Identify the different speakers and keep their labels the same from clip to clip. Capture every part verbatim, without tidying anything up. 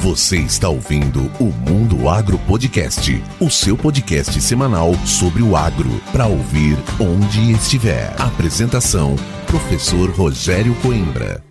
Speaker 1: Você está ouvindo o Mundo Agro Podcast, o seu podcast semanal sobre o agro, para ouvir onde estiver. Apresentação, professor Rogério Coimbra.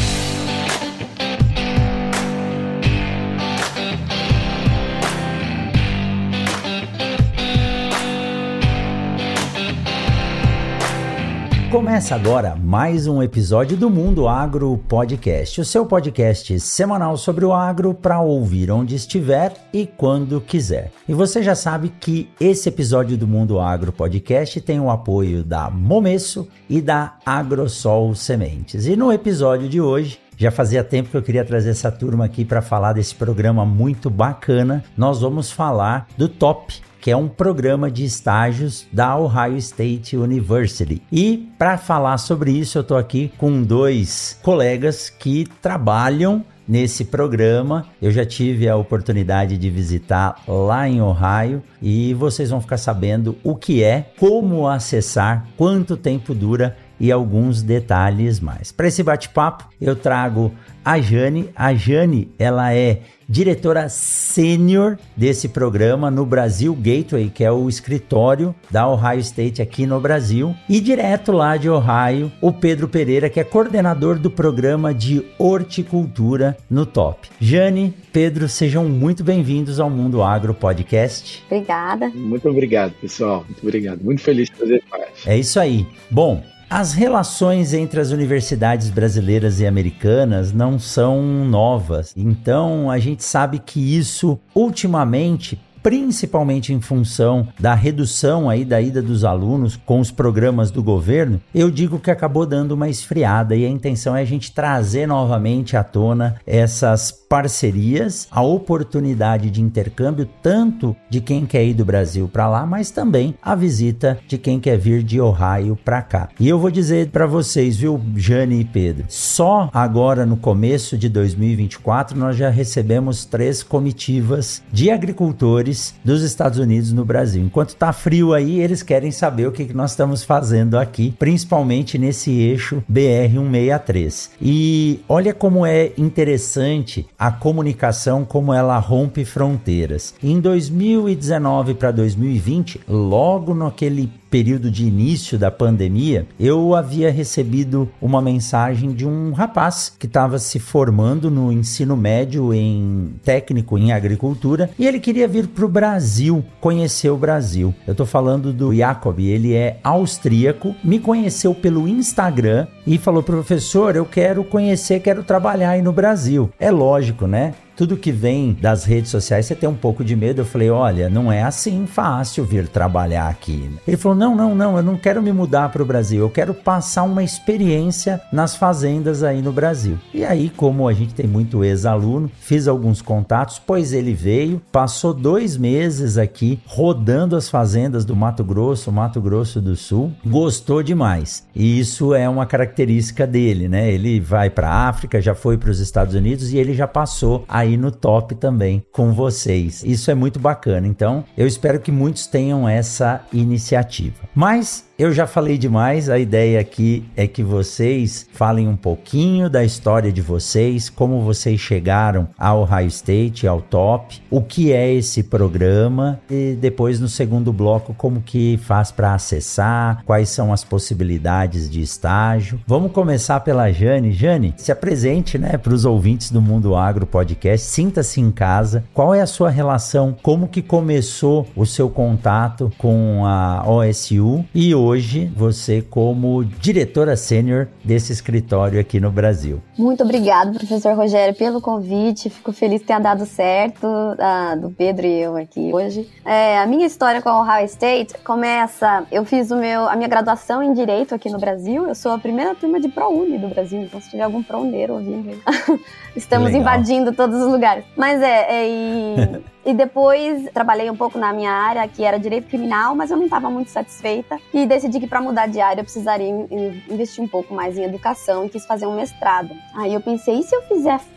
Speaker 2: Começa agora mais um episódio do Mundo Agro Podcast, o seu podcast semanal sobre o agro para ouvir onde estiver e quando quiser. E você já sabe que esse episódio do Mundo Agro Podcast tem o apoio da Momesso e da Agrosol Sementes. E no episódio de hoje, já fazia tempo que eu queria trazer essa turma aqui para falar desse programa muito bacana. Nós vamos falar do TOP, que é um programa de estágios da Ohio State University. E para falar sobre isso, eu estou aqui com dois colegas que trabalham nesse programa. Eu já tive a oportunidade de visitar lá em Ohio e vocês vão ficar sabendo o que é, como acessar, quanto tempo dura e alguns detalhes mais. Para esse bate-papo, eu trago a Jane. A Jane, ela é diretora sênior desse programa no Brasil Gateway, que é o escritório da Ohio State aqui no Brasil. E direto lá de Ohio, o Pedro Pereira, que é coordenador do programa de horticultura no TOP. Jane, Pedro, sejam muito bem-vindos ao Mundo Agro Podcast.
Speaker 3: Obrigada.
Speaker 4: Muito obrigado, pessoal. Muito obrigado. Muito feliz de fazer parte.
Speaker 2: É isso aí. Bom, as relações entre as universidades brasileiras e americanas não são novas, então a gente sabe que isso ultimamente, principalmente em função da redução aí da ida dos alunos com os programas do governo, eu digo que acabou dando uma esfriada e a intenção é a gente trazer novamente à tona essas parcerias, a oportunidade de intercâmbio tanto de quem quer ir do Brasil para lá, mas também a visita de quem quer vir de Ohio para cá. E eu vou dizer para vocês, viu, Jane e Pedro, só agora no começo de dois mil e vinte e quatro nós já recebemos três comitivas de agricultores dos Estados Unidos no Brasil. Enquanto tá frio aí, eles querem saber o que, que nós estamos fazendo aqui, principalmente nesse eixo B R cento e sessenta e três. E olha como é interessante a comunicação, como ela rompe fronteiras. Em dois mil e dezenove para dois mil e vinte, logo naquele período de início da pandemia, eu havia recebido uma mensagem de um rapaz que estava se formando no ensino médio em técnico em agricultura e ele queria vir para o Brasil, conhecer o Brasil. Eu estou falando do Jacob, ele é austríaco, me conheceu pelo Instagram e falou: professor, eu quero conhecer, quero trabalhar aí no Brasil. É lógico, né? Tudo que vem das redes sociais, você tem um pouco de medo. Eu falei, olha, não é assim fácil vir trabalhar aqui. Ele falou, não, não, não, eu não quero me mudar para o Brasil, eu quero passar uma experiência nas fazendas aí no Brasil. E aí, como a gente tem muito ex-aluno, fiz alguns contatos, pois ele veio, passou dois meses aqui, rodando as fazendas do Mato Grosso, Mato Grosso do Sul, gostou demais. E isso é uma característica dele, né? Ele vai para a África, já foi para os Estados Unidos e ele já passou a aí no TOP também com vocês. Isso é muito bacana. Então, eu espero que muitos tenham essa iniciativa. Mas eu já falei demais, a ideia aqui é que vocês falem um pouquinho da história de vocês, como vocês chegaram ao Ohio State, ao TOP, o que é esse programa e depois no segundo bloco como que faz para acessar, quais são as possibilidades de estágio. Vamos começar pela Jane. Jane, se apresente, né, para os ouvintes do Mundo Agro Podcast, sinta-se em casa. Qual é a sua relação, como que começou o seu contato com a O S U e hoje você como diretora sênior desse escritório aqui no Brasil.
Speaker 3: Muito obrigado, professor Rogério, pelo convite. Fico feliz que tenha dado certo, a, do Pedro e eu aqui hoje. É, a minha história com a Ohio State começa... Eu fiz o meu, a minha graduação em Direito aqui no Brasil. Eu sou a primeira turma de ProUni do Brasil, então se tiver algum ProUneiro ouvindo aí, estamos Legal. invadindo todos os lugares. Mas é... é e... E depois trabalhei um pouco na minha área, que era direito criminal, mas eu não estava muito satisfeita. E decidi que para mudar de área eu precisaria investir um pouco mais em educação e quis fazer um mestrado. Aí eu pensei, e se eu fizer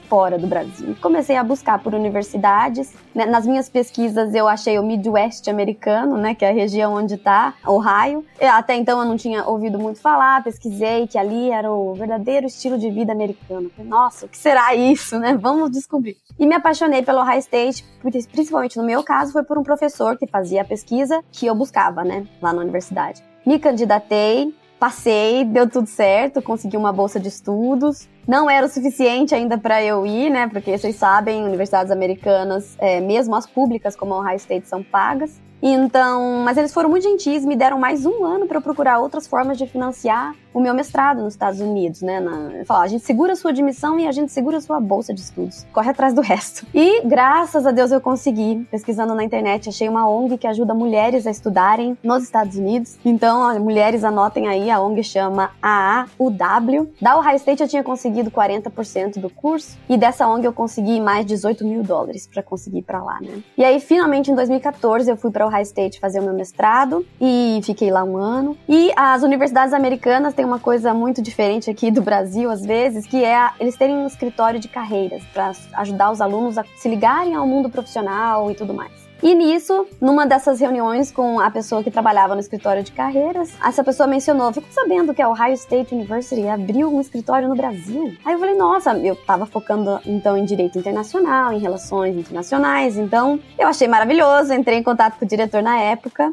Speaker 3: fora do Brasil. Comecei a buscar por universidades. Nas minhas pesquisas eu achei o Midwest americano, né, que é a região onde está Ohio. Eu, até então eu não tinha ouvido muito falar, pesquisei que ali era o verdadeiro estilo de vida americano. Falei, nossa, o que será isso, né? Vamos descobrir. E me apaixonei pelo Ohio State, principalmente no meu caso, foi por um professor que fazia a pesquisa que eu buscava, né, lá na universidade. Me candidatei, passei, deu tudo certo, consegui uma bolsa de estudos. Não era o suficiente ainda para eu ir, né? Porque vocês sabem, universidades americanas, é, mesmo as públicas como a Ohio State, são pagas. Então, mas eles foram muito gentis, me deram mais um ano para eu procurar outras formas de financiar o meu mestrado nos Estados Unidos, né? Na, falaram, a gente segura a sua admissão e a gente segura a sua bolsa de estudos. Corre atrás do resto. E, graças a Deus, eu consegui. Pesquisando na internet, achei uma O N G que ajuda mulheres a estudarem nos Estados Unidos. Então, ó, mulheres, anotem aí, a O N G chama A A U W. Da Ohio State eu tinha conseguido quarenta por cento do curso, e dessa O N G eu consegui mais dezoito mil dólares para conseguir ir pra lá, né? E aí, finalmente, em dois mil e catorze, eu fui pra Ohio State fazer o meu mestrado e fiquei lá um ano. E as universidades americanas têm uma coisa muito diferente aqui do Brasil, às vezes, que é a, eles terem um escritório de carreiras para ajudar os alunos a se ligarem ao mundo profissional e tudo mais. E nisso, numa dessas reuniões com a pessoa que trabalhava no escritório de carreiras, essa pessoa mencionou, fico sabendo que a Ohio State University abriu um escritório no Brasil. Aí eu falei, nossa, eu tava focando então em direito internacional, em relações internacionais, então eu achei maravilhoso, entrei em contato com o diretor na época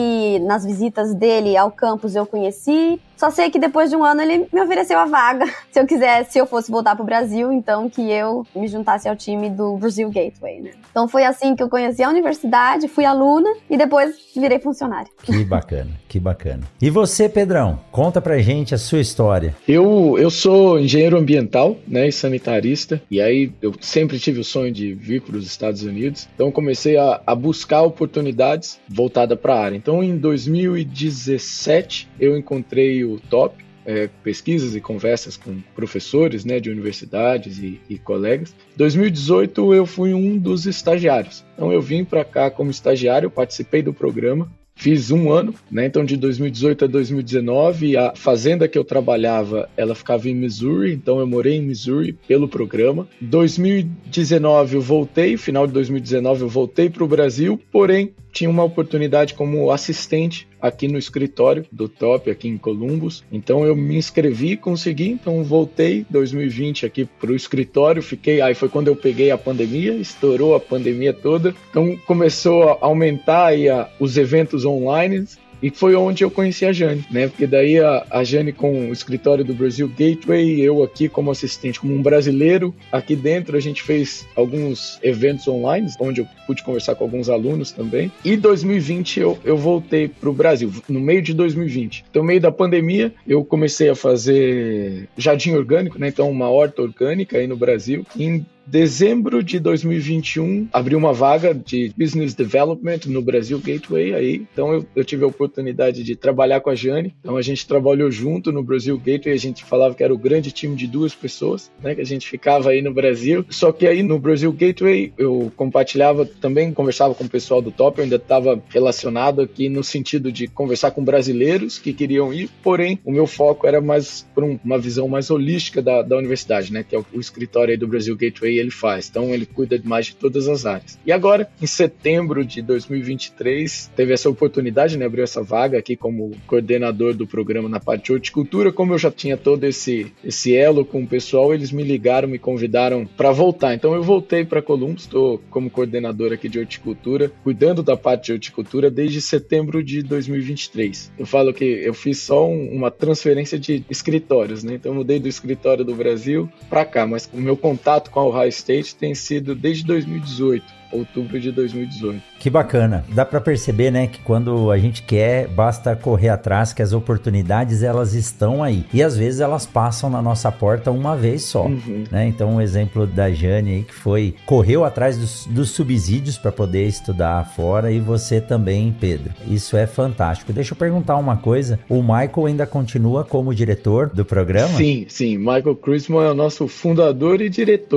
Speaker 3: e nas visitas dele ao campus eu conheci. Só sei que depois de um ano ele me ofereceu a vaga, se eu quisesse, se eu fosse voltar pro Brasil, então que eu me juntasse ao time do Brazil Gateway, né? Então foi assim que eu conheci a universidade, fui aluna e depois virei funcionária.
Speaker 2: Que bacana, que bacana. E você, Pedrão, conta pra gente a sua história.
Speaker 4: Eu, eu sou engenheiro ambiental, né, e sanitarista, e aí eu sempre tive o sonho de vir para os Estados Unidos, então comecei a, a buscar oportunidades voltadas para a área. Então em dois mil e dezessete eu encontrei o Top, É, pesquisas e conversas com professores, né, de universidades e, e colegas. Em dois mil e dezoito eu fui um dos estagiários. Então eu vim para cá como estagiário, participei do programa, fiz um ano, né, então de dois mil e dezoito a dois mil e dezenove, a fazenda que eu trabalhava, ela ficava em Missouri, então eu morei em Missouri pelo programa. Em dois mil e dezenove eu voltei, final de dois mil e dezenove eu voltei para o Brasil, porém tinha uma oportunidade como assistente aqui no escritório do Top, aqui em Columbus. Então eu me inscrevi, consegui, então voltei em dois mil e vinte aqui para o escritório, fiquei, aí foi quando eu peguei a pandemia, estourou a pandemia toda, então começou a aumentar aí a, os eventos online, e foi onde eu conheci a Jane, né? Porque daí a, a Jane com o escritório do Brazil Gateway, eu aqui como assistente, como um brasileiro, aqui dentro a gente fez alguns eventos online, onde eu pude conversar com alguns alunos também. E em dois mil e vinte eu, eu voltei para o Brasil, no meio de dois mil e vinte. Então, no meio da pandemia, eu comecei a fazer jardim orgânico, né? Então, uma horta orgânica aí no Brasil. E em dezembro de dois mil e vinte e um, abriu uma vaga de Business Development no Brazil Gateway aí. Então eu, eu tive a oportunidade de trabalhar com a Jane. Então a gente trabalhou junto no Brazil Gateway. A gente falava que era o grande time de duas pessoas, né? Que a gente ficava aí no Brasil. Só que aí no Brazil Gateway eu compartilhava, também conversava com o pessoal do Top. Eu ainda estava relacionado aqui no sentido de conversar com brasileiros que queriam ir. Porém, o meu foco era mais por um, uma visão mais holística da, da universidade, né? Que é o, o escritório aí do Brazil Gateway ele faz, então ele cuida de mais de todas as áreas. E agora, em setembro de dois mil e vinte e três, teve essa oportunidade, né, abriu essa vaga aqui como coordenador do programa na parte de horticultura. Como eu já tinha todo esse, esse elo com o pessoal, eles me ligaram, me convidaram para voltar, então eu voltei para Columbus, estou como coordenador aqui de horticultura, cuidando da parte de horticultura desde setembro de dois mil e vinte e três. Eu falo que eu fiz só um, uma transferência de escritórios, né, então eu mudei do escritório do Brasil para cá, mas o meu contato com a Ohio State tem sido desde dois mil e dezoito, outubro de dois mil e dezoito.
Speaker 2: Que bacana. Dá para perceber, né, que quando a gente quer, basta correr atrás, que as oportunidades, elas estão aí. E às vezes elas passam na nossa porta uma vez só, uhum. né? Então um exemplo da Jane aí, que foi, correu atrás dos, dos subsídios para poder estudar fora, e você também, Pedro. Isso é fantástico. Deixa eu perguntar uma coisa, o Michael ainda continua como diretor do programa?
Speaker 4: Sim, sim. Michael Christman é o nosso fundador e diretor.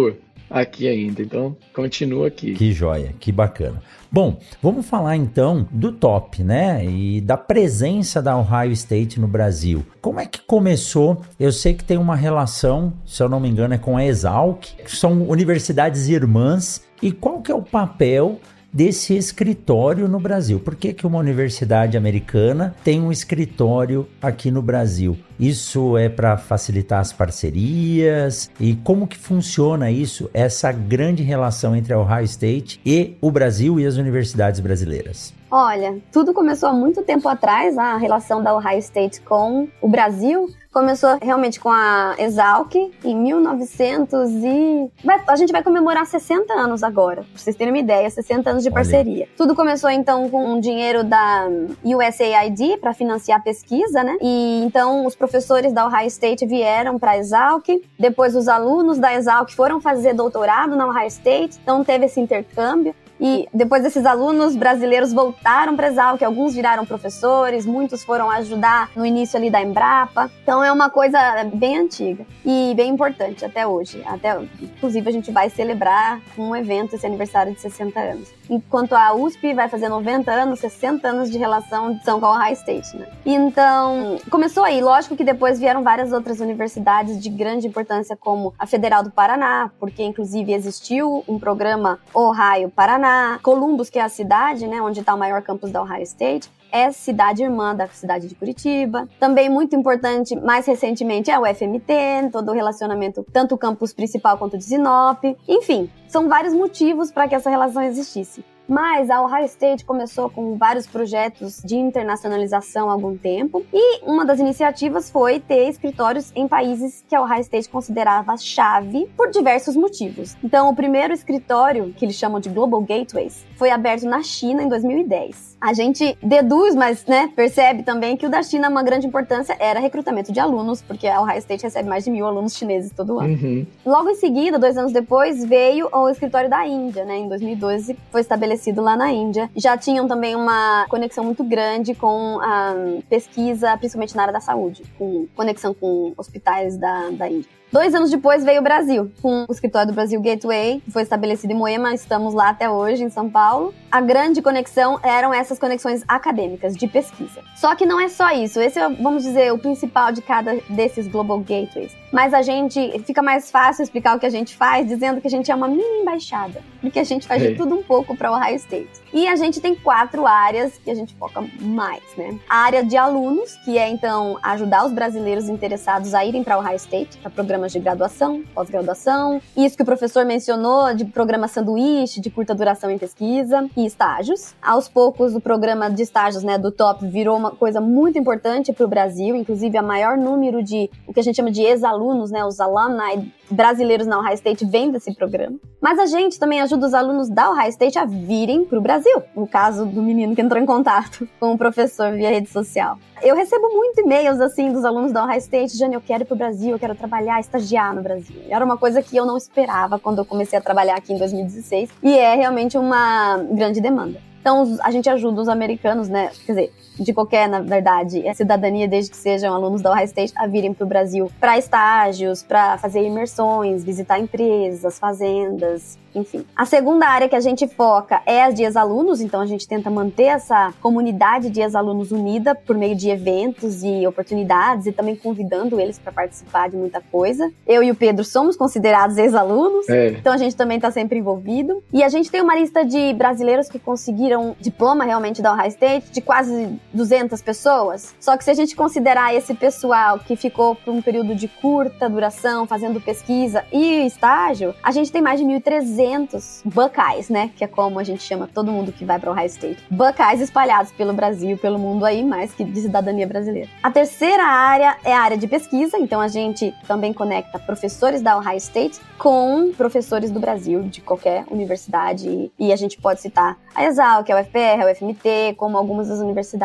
Speaker 4: aqui ainda. Então, continua aqui.
Speaker 2: Que joia, que bacana. Bom, vamos falar então do top, né? E da presença da Ohio State no Brasil. Como é que começou? Eu sei que tem uma relação, se eu não me engano, é com a Exalc, que são universidades irmãs. E qual que é o papel desse escritório no Brasil? Por que que uma universidade americana tem um escritório aqui no Brasil? Isso é para facilitar as parcerias? E como que funciona isso, essa grande relação entre a Ohio State e o Brasil e as universidades brasileiras?
Speaker 3: Olha, tudo começou há muito tempo atrás, a relação da Ohio State com o Brasil. Começou realmente com a Exalc em mil e novecentos e... A gente vai comemorar sessenta anos agora, pra vocês terem uma ideia, sessenta anos de parceria. Olha. Tudo começou então com um dinheiro da U S A I D para financiar a pesquisa, né? E então os professores da Ohio State vieram para a Exalc, depois os alunos da Exalc foram fazer doutorado na Ohio State, então teve esse intercâmbio. E depois desses alunos brasileiros voltaram para a Exalc, alguns viraram professores, muitos foram ajudar no início ali da Embrapa. Então é uma coisa bem antiga e bem importante até hoje. Até, inclusive a gente vai celebrar um evento, esse aniversário de sessenta anos. Enquanto a U S P vai fazer noventa anos, sessenta anos de relação de São com a Ohio State, né? Então, começou aí. Lógico que depois vieram várias outras universidades de grande importância, como a Federal do Paraná, porque inclusive existiu um programa Ohio-Paraná. Columbus, que é a cidade, né, onde está o maior campus da Ohio State, é cidade irmã da cidade de Curitiba. Também muito importante, mais recentemente, é o F M T, todo o relacionamento, tanto o campus principal quanto o de Sinop. Enfim, são vários motivos para que essa relação existisse. Mas a Ohio State começou com vários projetos de internacionalização há algum tempo, e uma das iniciativas foi ter escritórios em países que a Ohio State considerava chave por diversos motivos. Então, o primeiro escritório, que eles chamam de Global Gateways, foi aberto na China em dois mil e dez. A gente deduz, mas né, percebe também que o da China, uma grande importância era recrutamento de alunos, porque a Ohio State recebe mais de mil alunos chineses todo ano.
Speaker 4: Uhum.
Speaker 3: Logo em seguida, dois anos depois, veio o escritório da Índia, né? Em dois mil e doze foi estabelecido lá na Índia. Já tinham também uma conexão muito grande com a pesquisa, principalmente na área da saúde, com conexão com hospitais da, da Índia. Dois anos depois veio o Brasil, com o escritório do Brasil Gateway, que foi estabelecido em Moema, estamos lá até hoje, em São Paulo. A grande conexão eram essas conexões acadêmicas, de pesquisa. Só que não é só isso, esse é, vamos dizer, o principal de cada desses Global Gateways. Mas a gente, fica mais fácil explicar o que a gente faz, dizendo que a gente é uma mini embaixada, porque a gente faz de tudo um pouco para o Ohio State. E a gente tem quatro áreas que a gente foca mais, né? A área de alunos, que é, então, ajudar os brasileiros interessados a irem para o Ohio State, para programas de graduação, pós-graduação. Isso que o professor mencionou, de programa sanduíche, de curta duração em pesquisa e estágios. Aos poucos, o programa de estágios, né, do Top virou uma coisa muito importante para o Brasil, inclusive a maior número de, o que a gente chama de ex-alunos, né, os alumni brasileiros na Ohio State vem desse programa. Mas a gente também ajuda os alunos da Ohio State a virem para o Brasil. No caso do menino que entrou em contato com o professor via rede social. Eu recebo muito e-mails, assim, dos alunos da Ohio State, Jane, eu quero ir pro Brasil, eu quero trabalhar, estagiar no Brasil. Era uma coisa que eu não esperava quando eu comecei a trabalhar aqui em dois mil e dezesseis, e é realmente uma grande demanda. Então, a gente ajuda os americanos, né, quer dizer, de qualquer, na verdade, cidadania, desde que sejam alunos da Ohio State, a virem para o Brasil para estágios, para fazer imersões, visitar empresas, fazendas, enfim. A segunda área que a gente foca é as de ex-alunos, então a gente tenta manter essa comunidade de ex-alunos unida por meio de eventos e oportunidades e também convidando eles para participar de muita coisa. Eu e o Pedro somos considerados ex-alunos, é. Então a gente também está sempre envolvido. E a gente tem uma lista de brasileiros que conseguiram diploma realmente da Ohio State de quase duzentas pessoas. Só que se a gente considerar esse pessoal que ficou por um período de curta duração fazendo pesquisa e estágio, a gente tem mais de mil e trezentos Buckeyes, né? Que é como a gente chama todo mundo que vai para o Ohio State. Buckeyes espalhados pelo Brasil, pelo mundo aí, mais que de cidadania brasileira. A terceira área é a área de pesquisa, então a gente também conecta professores da Ohio State com professores do Brasil, de qualquer universidade, e a gente pode citar a Exalc, a U F P R, a U F M T, como algumas das universidades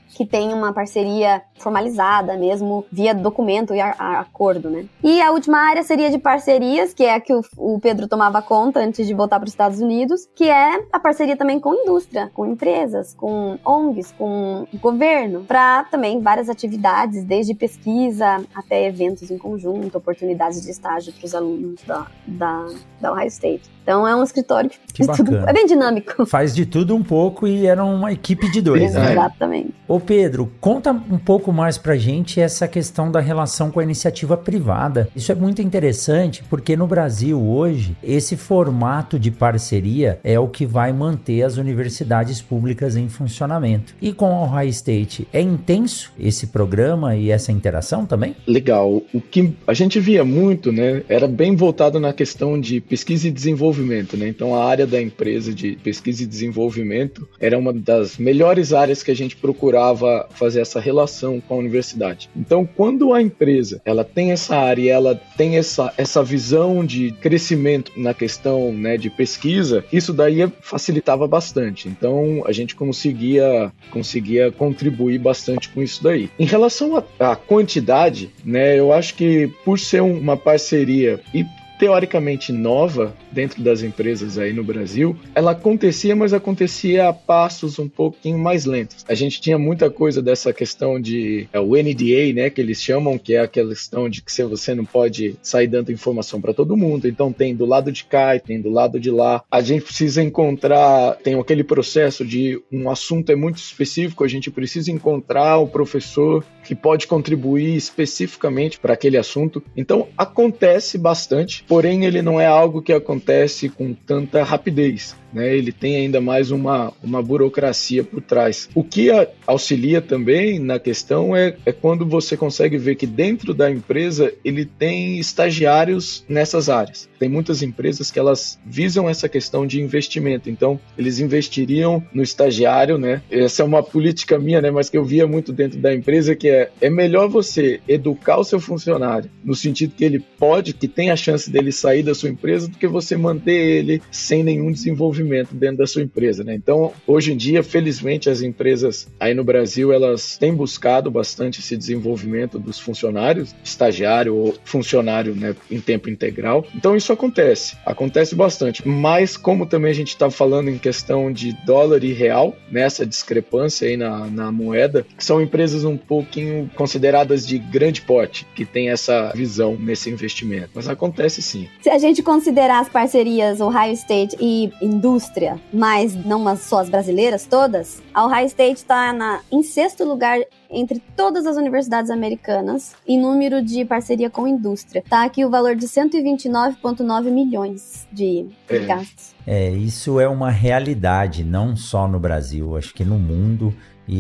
Speaker 3: que tem uma parceria formalizada mesmo, via documento e a, a acordo, né? E a última área seria de parcerias, que é a que o, o Pedro tomava conta antes de voltar para os Estados Unidos, que é a parceria também com indústria, com empresas, com O N Gs, com governo, para também várias atividades, desde pesquisa até eventos em conjunto, oportunidades de estágio para os alunos da, da, da Ohio State. Então é um escritório que,
Speaker 2: que
Speaker 3: tudo, é bem dinâmico.
Speaker 2: Faz de tudo um pouco e era uma equipe de dois, né?
Speaker 3: Exatamente.
Speaker 2: Ô Pedro, conta um pouco mais pra gente essa questão da relação com a iniciativa privada. Isso é muito interessante porque no Brasil hoje, esse formato de parceria é o que vai manter as universidades públicas em funcionamento. E com a Ohio State, é intenso esse programa e essa interação também?
Speaker 4: Legal. O que a gente via muito, né, era bem voltado na questão de pesquisa e desenvolvimento, né? Então a área da empresa de pesquisa e desenvolvimento era uma das melhores áreas que a gente procurava fazer essa relação com a universidade. Então quando a empresa ela tem essa área e ela tem essa, essa visão de crescimento na questão, né, de pesquisa, isso daí facilitava bastante. Então a gente conseguia, conseguia contribuir bastante com isso daí. Em relação à quantidade, né, eu acho que por ser uma parceria e teoricamente nova dentro das empresas aí no Brasil, ela acontecia, mas acontecia a passos um pouquinho mais lentos. A gente tinha muita coisa dessa questão de é, o N D A, né, que eles chamam, que é aquela questão de que você não pode sair dando informação para todo mundo, então tem do lado de cá e tem do lado de lá. A gente precisa encontrar, tem aquele processo de um assunto é muito específico, a gente precisa encontrar o professor que pode contribuir especificamente para aquele assunto. Então acontece bastante, porém ele não é algo que acontece com tanta rapidez, né? Ele tem ainda mais uma, uma burocracia por trás. O que a, auxilia também na questão é, é quando você consegue ver que dentro da empresa ele tem estagiários nessas áreas. Tem muitas empresas que elas visam essa questão de investimento, então eles investiriam no estagiário, né? Essa é uma política minha, né? Mas que eu via muito dentro da empresa, que é, é melhor você educar o seu funcionário no sentido que ele pode, que tem a chance dele sair da sua empresa, do que você manter ele sem nenhum desenvolvimento dentro da sua empresa, né? Então, hoje em dia, felizmente, as empresas aí no Brasil, elas têm buscado bastante esse desenvolvimento dos funcionários, estagiário ou funcionário, né, em tempo integral. Então, isso acontece, acontece bastante. Mas, como também a gente está falando em questão de dólar e real, nessa discrepância aí na, na moeda, são empresas um pouquinho consideradas de grande porte, que tem essa visão nesse investimento. Mas acontece sim.
Speaker 3: Se a gente considerar as parcerias Ohio State e indústria, mas não só as brasileiras todas, a Ohio State está em sexto lugar entre todas as universidades americanas em número de parceria com indústria. Tá aqui o valor de cento e vinte e nove vírgula nove milhões de
Speaker 4: é.
Speaker 3: gastos.
Speaker 2: É, isso é uma realidade, não só no Brasil, acho que no mundo.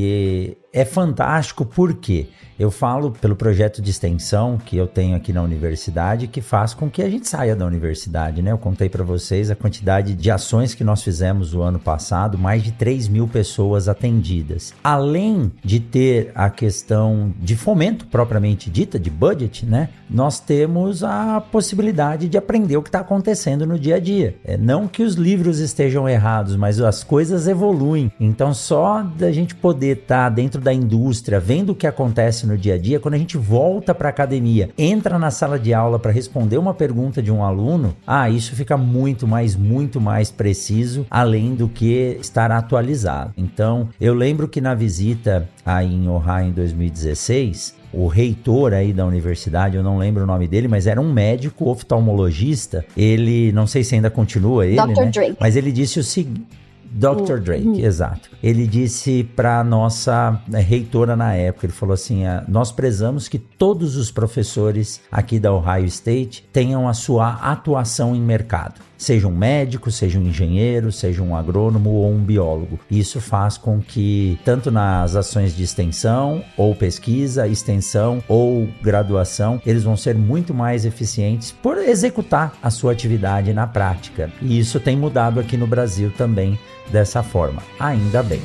Speaker 2: E é fantástico porque eu falo pelo projeto de extensão que eu tenho aqui na universidade, que faz com que a gente saia da universidade, né? Eu contei para vocês a quantidade de ações que nós fizemos o ano passado, mais de três mil pessoas atendidas. Além de ter a questão de fomento propriamente dita, de budget, né? Nós temos a possibilidade de aprender o que está acontecendo no dia a dia. É, não que os livros estejam errados, mas as coisas evoluem. Então só da gente poder estar tá dentro da indústria, vendo o que acontece no dia a dia, quando a gente volta para a academia, entra na sala de aula para responder uma pergunta de um aluno, ah, isso fica muito mais, muito mais preciso, além do que estar atualizado. Então, eu lembro que na visita aí em Ohio em dois mil e dezesseis, o reitor aí da universidade, eu não lembro o nome dele, mas era um médico oftalmologista, ele, não sei se ainda continua ele,
Speaker 3: doutor
Speaker 2: né?
Speaker 3: Drake.
Speaker 2: Mas ele disse o seguinte, doutor Drake, uhum. Exato. Ele disse para a nossa né, reitora na época, ele falou assim, ah, nós prezamos que todos os professores aqui da Ohio State tenham a sua atuação em mercado. Seja um médico, seja um engenheiro, seja um agrônomo ou um biólogo. Isso faz com que, tanto nas ações de extensão, ou pesquisa, extensão, ou graduação, eles vão ser muito mais eficientes por executar a sua atividade na prática. E isso tem mudado aqui no Brasil também dessa forma. Ainda bem.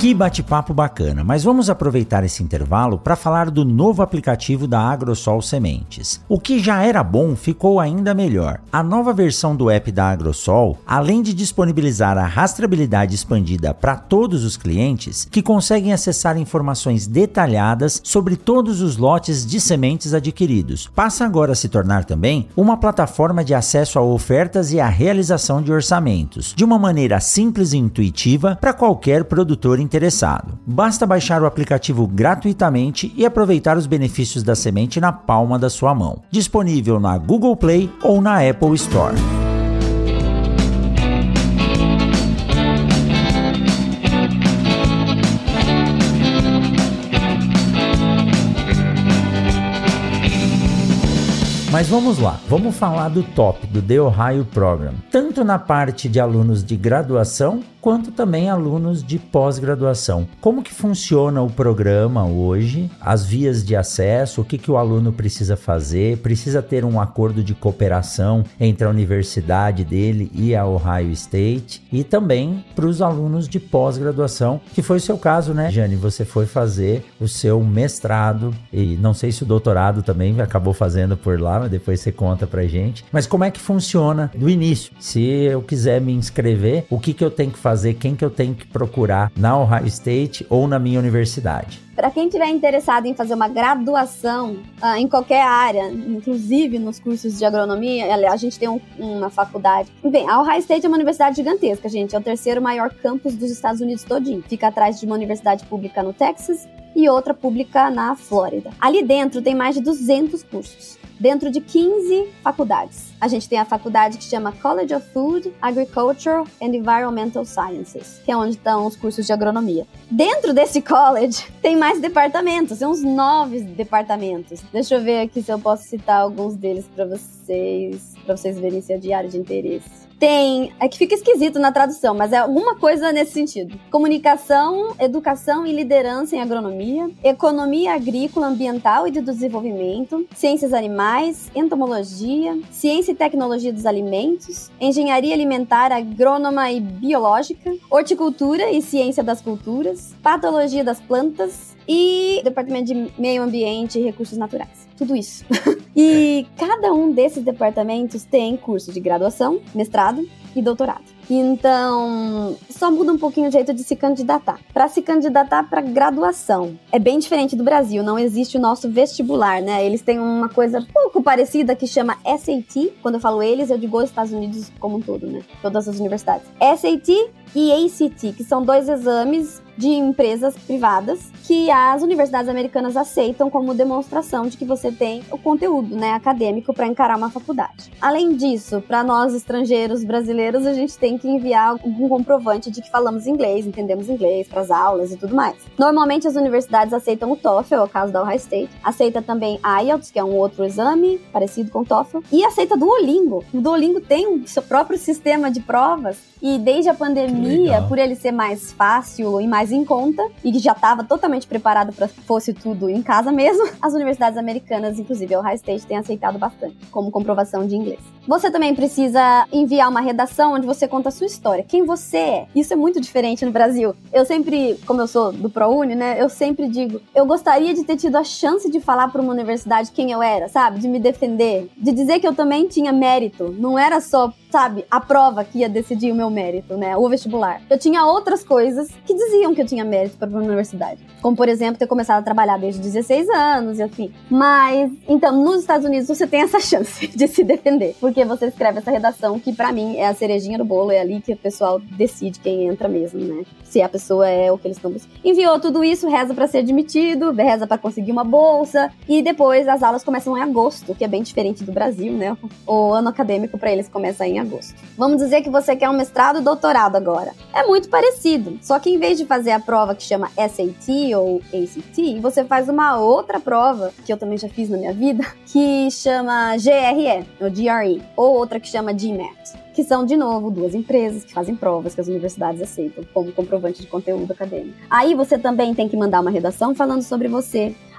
Speaker 2: Que bate-papo bacana, mas vamos aproveitar esse intervalo para falar do novo aplicativo da Agrosol Sementes. O que já era bom ficou ainda melhor. A nova versão do app da Agrosol, além de disponibilizar a rastreabilidade expandida para todos os clientes, que conseguem acessar informações detalhadas sobre todos os lotes de sementes adquiridos, passa agora a se tornar também uma plataforma de acesso a ofertas e a realização de orçamentos, de uma maneira simples e intuitiva para qualquer produtor interessado. interessado. Basta baixar o aplicativo gratuitamente e aproveitar os benefícios da semente na palma da sua mão. Disponível na Google Play ou na Apple Store. Mas vamos lá, vamos falar do top, do The Ohio Program, tanto na parte de alunos de graduação, quanto também alunos de pós-graduação. Como que funciona o programa hoje, as vias de acesso, o que, que o aluno precisa fazer, precisa ter um acordo de cooperação entre a universidade dele e a Ohio State, e também para os alunos de pós-graduação, que foi o seu caso, né, Jane? Você foi fazer o seu mestrado, e não sei se o doutorado também acabou fazendo por lá, mas depois você conta pra gente. Mas como é que funciona do início? Se eu quiser me inscrever, o que, que eu tenho que fazer? Quem que eu tenho que procurar na Ohio State ou na minha universidade?
Speaker 3: Para quem estiver interessado em fazer uma graduação uh, em qualquer área, inclusive nos cursos de agronomia, a gente tem um, uma faculdade. Bem, a Ohio State é uma universidade gigantesca, gente. É o terceiro maior campus dos Estados Unidos todinho. Fica atrás de uma universidade pública no Texas e outra pública na Flórida. Ali dentro tem mais de duzentos cursos, dentro de quinze faculdades. A gente tem a faculdade que chama College of Food, Agriculture and Environmental Sciences, que é onde estão os cursos de agronomia. Dentro desse college tem mais departamentos, tem uns nove departamentos. Deixa eu ver aqui se eu posso citar alguns deles para vocês, para vocês verem se é de área de interesse. Tem, é que fica esquisito na tradução, mas é alguma coisa nesse sentido. Comunicação, educação e liderança em agronomia, economia agrícola, ambiental e de desenvolvimento, ciências animais, entomologia, ciência e tecnologia dos alimentos, engenharia alimentar, agrônoma e biológica, horticultura e ciência das culturas, patologia das plantas e departamento de meio ambiente e recursos naturais. Tudo isso. E cada um desses departamentos tem curso de graduação, mestrado e doutorado. Então, só muda um pouquinho o jeito de se candidatar. Para se candidatar para graduação, é bem diferente do Brasil, não existe o nosso vestibular, né? Eles têm uma coisa pouco parecida que chama S A T. Quando eu falo eles, eu digo os Estados Unidos como um todo, né? Todas as universidades. S A T e A C T, que são dois exames de empresas privadas que as universidades americanas aceitam como demonstração de que você tem o conteúdo, né, acadêmico para encarar uma faculdade. Além disso, para nós estrangeiros brasileiros, a gente tem que enviar um comprovante de que falamos inglês, entendemos inglês para as aulas e tudo mais. Normalmente as universidades aceitam o TOEFL, é o caso da Ohio State, aceita também I E L T S, que é um outro exame parecido com o TOEFL, e aceita Duolingo. O Duolingo tem o seu próprio sistema de provas e desde a pandemia, por ele ser mais fácil e mais em conta, e que já estava totalmente preparado para que fosse tudo em casa mesmo, as universidades americanas, inclusive a Ohio State, têm aceitado bastante, como comprovação de inglês. Você também precisa enviar uma redação onde você conta a sua história, quem você é. Isso é muito diferente no Brasil. Eu sempre, como eu sou do ProUni, né, eu sempre digo, eu gostaria de ter tido a chance de falar para uma universidade quem eu era, sabe? De me defender, de dizer que eu também tinha mérito, não era só, sabe, a prova que ia decidir o meu mérito, né, o vestibular. Eu tinha outras coisas que diziam que eu tinha mérito para uma universidade, como, por exemplo, ter começado a trabalhar desde dezesseis anos, enfim. Mas, então, nos Estados Unidos você tem essa chance de se defender, porque você escreve essa redação que, pra mim, é a cerejinha do bolo, é ali que o pessoal decide quem entra mesmo, né? Se a pessoa é o que eles estão buscando. Enviou tudo isso, reza pra ser admitido, reza pra conseguir uma bolsa, e depois as aulas começam em agosto, que é bem diferente do Brasil, né? O ano acadêmico pra eles começa em agosto. Vamos dizer que você quer um mestrado ou doutorado agora. É muito parecido, só que em vez de fazer a prova que chama S A T ou A C T, você faz uma outra prova, que eu também já fiz na minha vida, que chama G R E, ou G R E, ou outra que chama G MAT, que são, de novo, duas empresas que fazem provas que as universidades aceitam como comprovante de conteúdo acadêmico. Aí você também tem que mandar uma redação falando sobre você,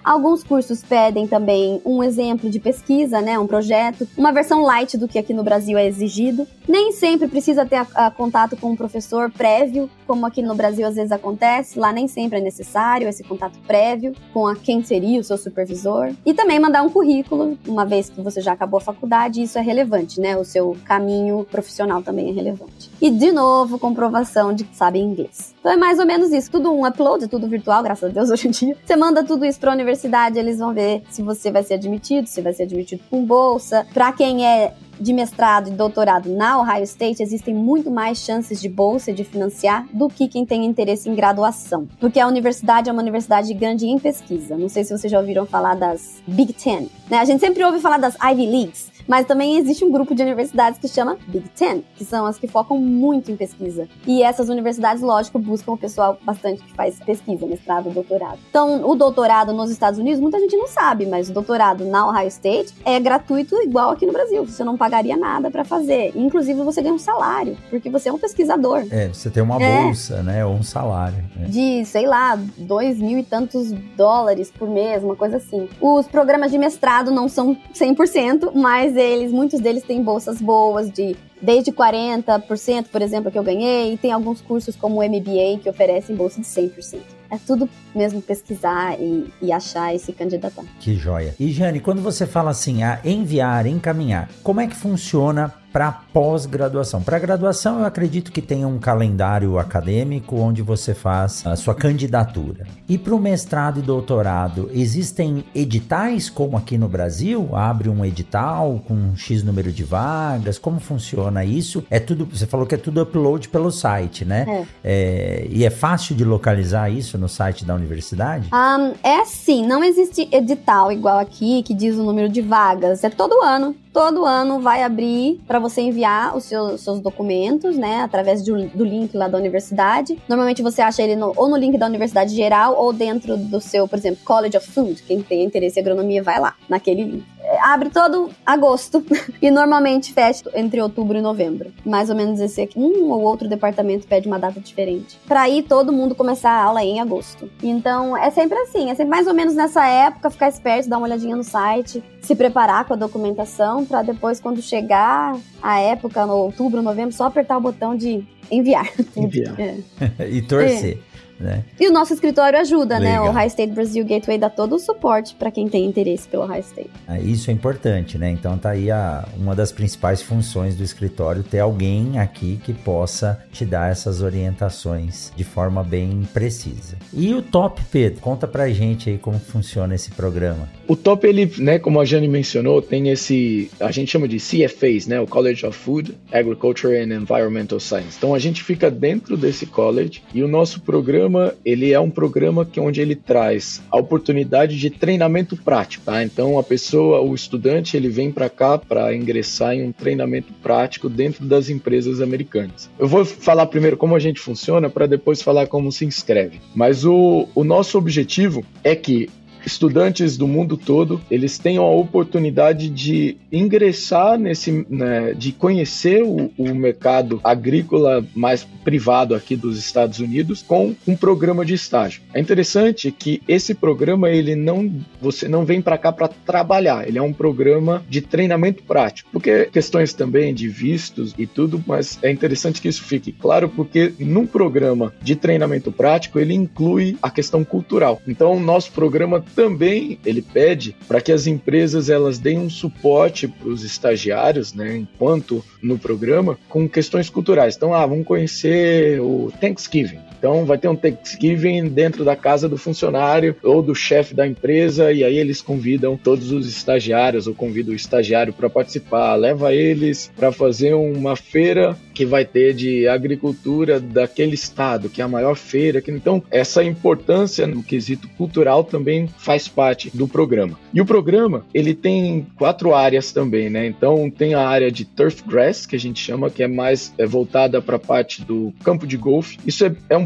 Speaker 3: Alguns cursos pedem também um exemplo de pesquisa, né, um projeto, uma versão light do que aqui no Brasil é exigido. Nem sempre precisa ter a, a contato com um professor prévio, como aqui no Brasil às vezes acontece. Lá nem sempre é necessário esse contato prévio com a quem seria o seu supervisor. E também mandar um currículo, uma vez que você já acabou a faculdade, isso é relevante, né? O seu caminho profissional também é relevante. E, de novo, comprovação de que sabe inglês. Então é mais ou menos isso. Tudo um upload, tudo virtual, graças a Deus, hoje em dia. Você manda tudo isso para a universidade, eles vão ver se você vai ser admitido, se vai ser admitido com bolsa. Para quem é de mestrado e doutorado na Ohio State, existem muito mais chances de bolsa e de financiar do que quem tem interesse em graduação. Porque a universidade é uma universidade grande em pesquisa. Não sei se vocês já ouviram falar das Big Ten, né? A gente sempre ouve falar das Ivy Leagues, mas também existe um grupo de universidades que chama Big Ten, que são as que focam muito em pesquisa. E essas universidades, lógico, buscam o pessoal bastante que faz pesquisa, mestrado, doutorado. Então, o doutorado nos Estados Unidos, muita gente não sabe, mas o doutorado na Ohio State é gratuito igual aqui no Brasil. Você não pagaria nada para fazer. Inclusive, você ganha um salário, porque você é um pesquisador.
Speaker 2: É, você tem uma
Speaker 3: é.
Speaker 2: bolsa, né, ou um salário. Né?
Speaker 3: De, sei lá, dois mil e tantos dólares por mês, uma coisa assim. Os programas de mestrado não são cem por cento, mas eles, muitos deles têm bolsas boas de desde quarenta por cento, por exemplo, que eu ganhei, e tem alguns cursos como o M B A que oferecem bolsa de cem por cento. É tudo mesmo pesquisar e, e achar e se candidatar.
Speaker 2: Que joia. E Jane, quando você fala assim, a enviar, encaminhar, como é que funciona para pós-graduação? Para graduação, eu acredito que tenha um calendário acadêmico onde você faz a sua candidatura. E para o mestrado e doutorado, existem editais como aqui no Brasil? Abre um edital com um X número de vagas? Como funciona isso? É tudo, você falou que é tudo upload pelo site, né?
Speaker 3: É.
Speaker 2: É, e é fácil de localizar isso no site da universidade?
Speaker 3: Um, é sim, não existe edital igual aqui que diz o número de vagas. É todo ano. Todo ano vai abrir para você enviar os seus, seus documentos, né, através de, do link lá da universidade. Normalmente você acha ele no, ou no link da universidade geral ou dentro do seu, por exemplo, College of Food. Quem tem interesse em agronomia vai lá, naquele link. Abre todo agosto e normalmente fecha entre outubro e novembro. Mais ou menos esse aqui. Um ou outro departamento pede uma data diferente. Pra aí todo mundo começar a aula em agosto. Então é sempre assim, é sempre mais ou menos nessa época, ficar esperto, dar uma olhadinha no site, se preparar com a documentação pra depois, quando chegar a época, no outubro, novembro, só apertar o botão de enviar.
Speaker 2: Enviar. É. E torcer. É. Né?
Speaker 3: E o nosso escritório ajuda,
Speaker 2: Legal.
Speaker 3: né? O Ohio State Brasil Gateway dá todo o suporte para quem tem interesse pelo Ohio State.
Speaker 2: Isso é importante, né? Então tá aí a, uma das principais funções do escritório, ter alguém aqui que possa te dar essas orientações de forma bem precisa. E o Top, Pedro? Conta pra gente aí como funciona esse programa.
Speaker 4: O Top, ele, né, como a Jane mencionou, tem esse, a gente chama de C F As, né? O College of Food, Agriculture and Environmental Science. Então a gente fica dentro desse college e o nosso programa ele é um programa que, onde ele traz a oportunidade de treinamento prático, tá? Então a pessoa, o estudante, ele vem para cá para ingressar em um treinamento prático dentro das empresas americanas. Eu vou falar primeiro como a gente funciona para depois falar como se inscreve. Mas o, o nosso objetivo é que estudantes do mundo todo, eles tenham a oportunidade de ingressar nesse, né, de conhecer o, o mercado agrícola mais privado aqui dos Estados Unidos com um programa de estágio. É interessante que esse programa, ele não, você não vem para cá para trabalhar, ele é um programa de treinamento prático, porque questões também de vistos e tudo, mas é interessante que isso fique claro, porque num programa de treinamento prático, ele inclui a questão cultural. Então, o nosso programa também ele pede para que as empresas elas deem um suporte para os estagiários, né, enquanto no programa, com questões culturais. Então, ah, vamos conhecer o Thanksgiving. Então, vai ter um Thanksgiving dentro da casa do funcionário ou do chefe da empresa, e aí eles convidam todos os estagiários, ou convidam o estagiário para participar, leva eles para fazer uma feira que vai ter de agricultura daquele estado, que é a maior feira. Então, essa importância no quesito cultural também faz parte do programa. E o programa, ele tem quatro áreas também, né? Então, tem a área de turf grass, que a gente chama, que é mais é, voltada para a parte do campo de golfe. Isso é, é um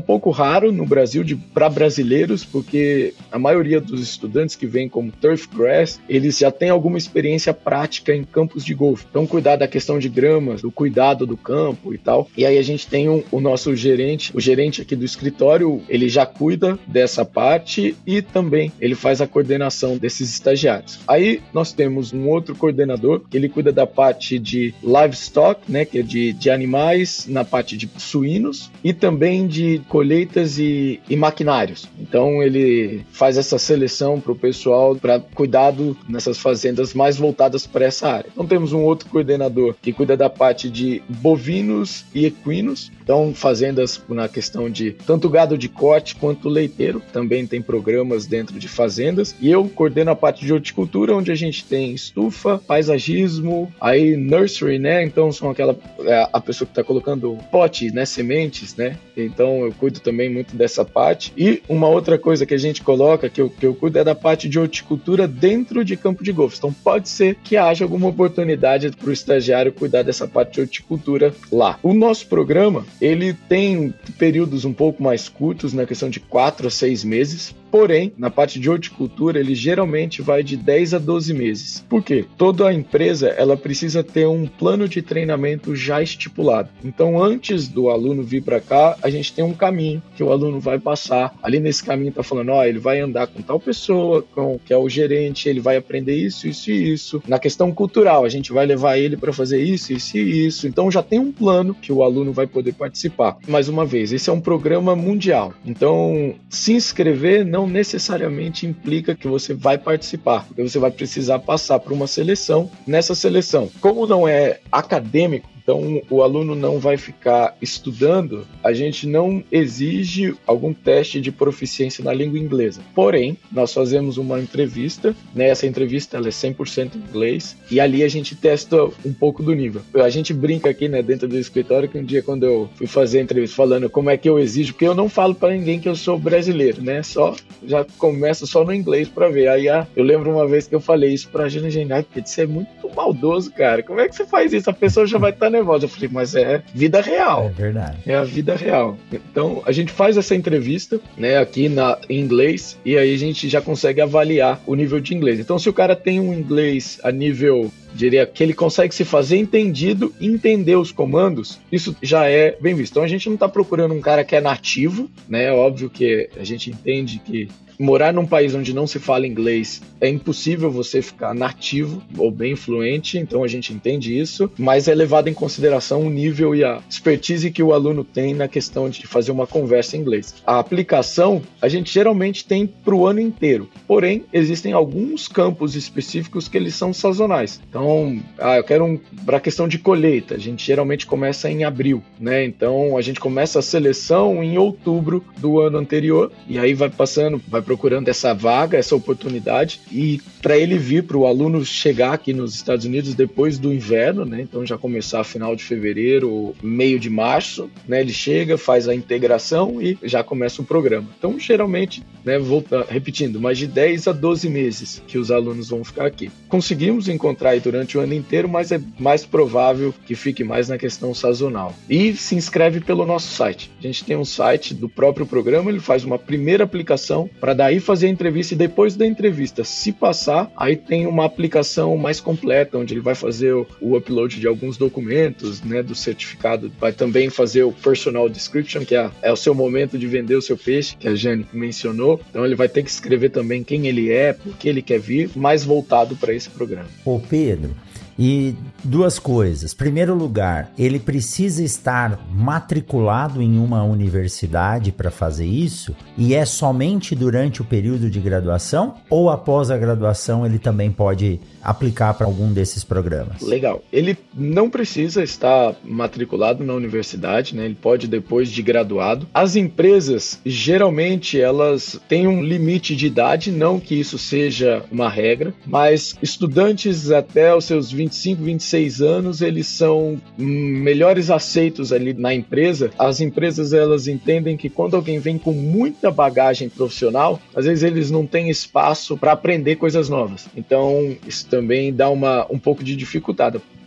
Speaker 4: pouco raro no Brasil para brasileiros, porque a maioria dos estudantes que vêm como turfgrass, eles já têm alguma experiência prática em campos de golfe. Então, cuidar da questão de gramas, do cuidado do campo e tal. E aí a gente tem um, o nosso gerente, o gerente aqui do escritório, ele já cuida dessa parte e também ele faz a coordenação desses estagiários. Aí nós temos um outro coordenador, que ele cuida da parte de livestock, né, que é de, de animais, na parte de suínos e também de colheitas e, e maquinários. Então ele faz essa seleção para o pessoal para cuidado nessas fazendas mais voltadas para essa área. Então temos um outro coordenador que cuida da parte de bovinos e equinos. Então fazendas na questão de tanto gado de corte quanto leiteiro. Também tem programas dentro de fazendas. E eu coordeno a parte de horticultura, onde a gente tem estufa, paisagismo, aí nursery, né? Então são aquela a pessoa que está colocando pote, né? Sementes, né? Então eu cuido também muito dessa parte. E uma outra coisa que a gente coloca, que eu, que eu cuido, é da parte de horticultura dentro de campo de golfe. Então pode ser que haja alguma oportunidade para o estagiário cuidar dessa parte de horticultura lá. O nosso programa, ele tem períodos um pouco mais curtos, na questão de quatro a seis meses. Porém, na parte de horticultura, ele geralmente vai de dez a doze meses. Por quê? Toda a empresa, ela precisa ter um plano de treinamento já estipulado. Então, antes do aluno vir para cá, a gente tem um caminho que o aluno vai passar. Ali nesse caminho tá falando, ó, ele vai andar com tal pessoa, com, que é o gerente, ele vai aprender isso, isso e isso. Na questão cultural, a gente vai levar ele para fazer isso, isso e isso. Então, já tem um plano que o aluno vai poder participar. Mais uma vez, esse é um programa mundial. Então, se inscrever não não necessariamente implica que você vai participar, porque você vai precisar passar por uma seleção. Nessa seleção, como não é acadêmico, então o aluno não vai ficar estudando, a gente não exige algum teste de proficiência na língua inglesa. Porém, nós fazemos uma entrevista, né? Essa entrevista ela é cem por cento em inglês, e ali a gente testa um pouco do nível. A gente brinca aqui, né, dentro do escritório, que um dia quando eu fui fazer a entrevista falando como é que eu exijo, porque eu não falo para ninguém que eu sou brasileiro, né? Só já começa só no inglês para ver. Aí ah, eu lembro uma vez que eu falei isso pra Jana Genai, porque isso é muito maldoso, cara. Como é que você faz isso? A pessoa já vai estar nervosa. Eu falei, mas é vida real.
Speaker 2: É verdade.
Speaker 4: É a vida real. Então, a gente faz essa entrevista, né, aqui na, em inglês, e aí a gente já consegue avaliar o nível de inglês. Então, se o cara tem um inglês a nível, diria que ele consegue se fazer entendido e entender os comandos, isso já é bem visto. Então, a gente não está procurando um cara que é nativo, né? Óbvio que a gente entende que morar num país onde não se fala inglês é impossível você ficar nativo ou bem fluente, então a gente entende isso, mas é levado em consideração o nível e a expertise que o aluno tem na questão de fazer uma conversa em inglês. A aplicação a gente geralmente tem para o ano inteiro, porém existem alguns campos específicos que eles são sazonais. Então, ah, eu quero um, para a questão de colheita, a gente geralmente começa em abril, né? Então a gente começa a seleção em outubro do ano anterior e aí vai passando, vai procurando essa vaga, essa oportunidade, e para ele vir, para o aluno chegar aqui nos Estados Unidos depois do inverno, né? Então já começar final de fevereiro, meio de março, né? Ele chega, faz a integração e já começa o programa. Então geralmente, né, volta, repetindo, mais de dez a doze meses que os alunos vão ficar aqui. Conseguimos encontrar aí durante o ano inteiro, mas é mais provável que fique mais na questão sazonal. E se inscreve pelo nosso site. A gente tem um site do próprio programa, ele faz uma primeira aplicação para daí fazer a entrevista, e depois da entrevista, se passar, aí tem uma aplicação mais completa, onde ele vai fazer o, o upload de alguns documentos, né, do certificado, vai também fazer o personal description, que é, é o seu momento de vender o seu peixe, que a Jane mencionou. Então ele vai ter que escrever também quem ele é, por que ele quer vir, mais voltado para esse programa.
Speaker 2: Ô Pedro, e duas coisas. Primeiro lugar, ele precisa estar matriculado em uma universidade para fazer isso? E é somente durante o período de graduação? Ou após a graduação ele também pode aplicar para algum desses programas?
Speaker 4: Legal. Ele não precisa estar matriculado na universidade, né? Ele pode depois de graduado. As empresas, geralmente, elas têm um limite de idade, não que isso seja uma regra, mas estudantes até os seus vinte e cinco, vinte e seis anos, eles são melhores aceitos ali na empresa. As empresas, elas entendem que quando alguém vem com muita bagagem profissional, às vezes eles não têm espaço para aprender coisas novas. Então, isso também dá uma, um pouco de dificuldade.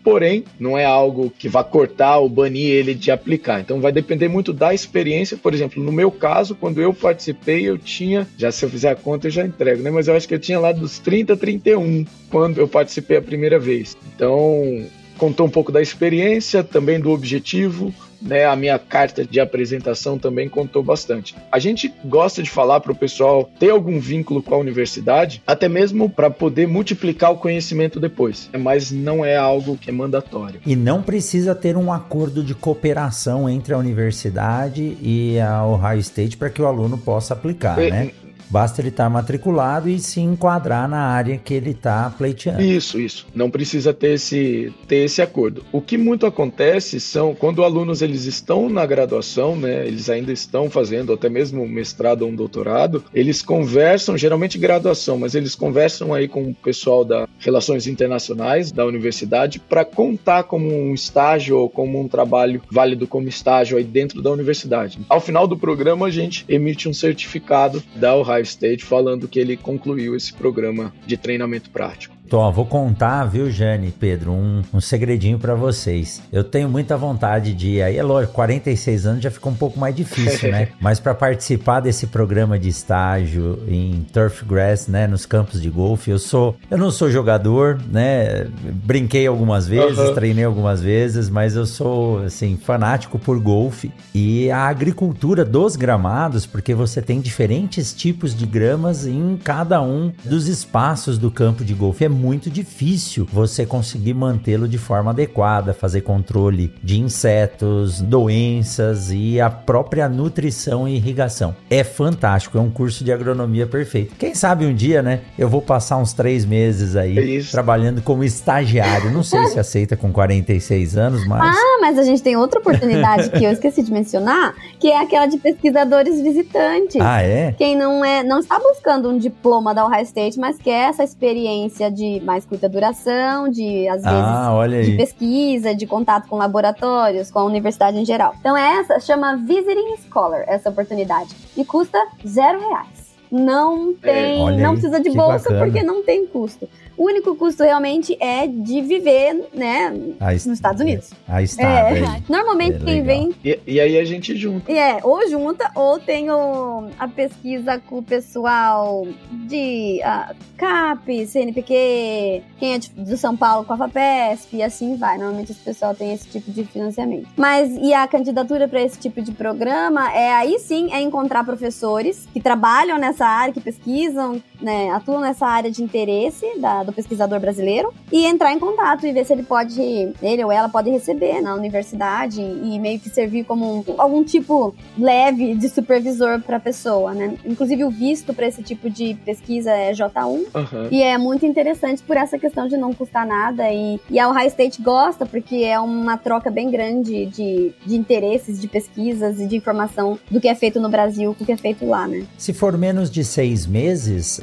Speaker 4: porém, não é algo que vai cortar ou banir ele de aplicar. Então vai depender muito da experiência. Por exemplo, no meu caso, quando eu participei, eu tinha, já se eu fizer a conta eu já entrego, né? Mas eu acho que eu tinha lá dos trinta a trinta e um quando eu participei a primeira vez. Então, contou um pouco da experiência, também do objetivo, né? A minha carta de apresentação também contou bastante. A gente gosta de falar para o pessoal ter algum vínculo com a universidade, até mesmo para poder multiplicar o conhecimento depois, mas não é algo que é mandatório.
Speaker 2: E não precisa ter um acordo de cooperação entre a universidade e a Ohio State para que o aluno possa aplicar, é, né? Basta ele estar matriculado e se enquadrar na área que ele está pleiteando.
Speaker 4: Isso, isso. Não precisa ter esse, ter esse acordo. O que muito acontece são quando alunos eles estão na graduação, né, eles ainda estão fazendo até mesmo um mestrado ou um doutorado, eles conversam, geralmente graduação, mas eles conversam aí com o pessoal da Relações Internacionais da universidade para contar como um estágio ou como um trabalho válido como estágio aí dentro da universidade. Ao final do programa, a gente emite um certificado da Ohio State falando que ele concluiu esse programa de treinamento prático.
Speaker 2: Então, vou contar, viu, Jane e Pedro, um, um segredinho para vocês. Eu tenho muita vontade de ir aí, é lógico, quarenta e seis anos já fica um pouco mais difícil, né? Mas para participar desse programa de estágio em Turfgrass, né, nos campos de golfe, eu sou, eu não sou jogador, né? Brinquei algumas vezes, uhum. treinei algumas vezes, mas eu sou, assim, fanático por golfe e a agricultura dos gramados, porque você tem diferentes tipos de gramas em cada um dos espaços do campo de golfe. É muito difícil você conseguir mantê-lo de forma adequada, fazer controle de insetos, doenças e a própria nutrição e irrigação. É fantástico, é um curso de agronomia perfeito. Quem sabe um dia, né, eu vou passar uns três meses aí é trabalhando como estagiário. Não sei se aceita com quarenta e seis anos, mas...
Speaker 3: Ah, mas a gente tem outra oportunidade que eu esqueci de mencionar, que é aquela de pesquisadores visitantes.
Speaker 2: Ah, é?
Speaker 3: Quem não, é, não está buscando um diploma da Ohio State, mas quer essa experiência de mais curta duração, de, às vezes,
Speaker 2: ah, olha aí.
Speaker 3: de pesquisa, de contato com laboratórios, com a universidade em geral. Então essa chama Visiting Scholar, essa oportunidade, e custa zero reais. Não tem,
Speaker 2: é,
Speaker 3: não precisa de bolsa
Speaker 2: bacana.
Speaker 3: Porque não tem custo. O único custo realmente é de viver, né, nos Estados Unidos.
Speaker 2: A estada.
Speaker 3: É, normalmente
Speaker 2: é
Speaker 3: quem vem...
Speaker 4: E, e aí a gente junta.
Speaker 3: É, ou junta, ou tem o, a pesquisa com o pessoal de uh, C A P, C N P Q, quem é de, do São Paulo com a FAPESP, e assim vai. Normalmente esse pessoal tem esse tipo de financiamento. Mas, e a candidatura para esse tipo de programa, é aí sim, é encontrar professores que trabalham nessa área, que pesquisam, né, atuam nessa área de interesse da, do pesquisador brasileiro e entrar em contato e ver se ele pode, ele ou ela pode receber na universidade e meio que servir como um, algum tipo leve de supervisor para a pessoa, né? Inclusive o visto para esse tipo de pesquisa é J um uhum. E é muito interessante por essa questão de não custar nada e, e a Ohio State gosta porque é uma troca bem grande de, de interesses, de pesquisas e de informação do que é feito no Brasil com o que é feito lá, né?
Speaker 2: Se for menos de seis meses,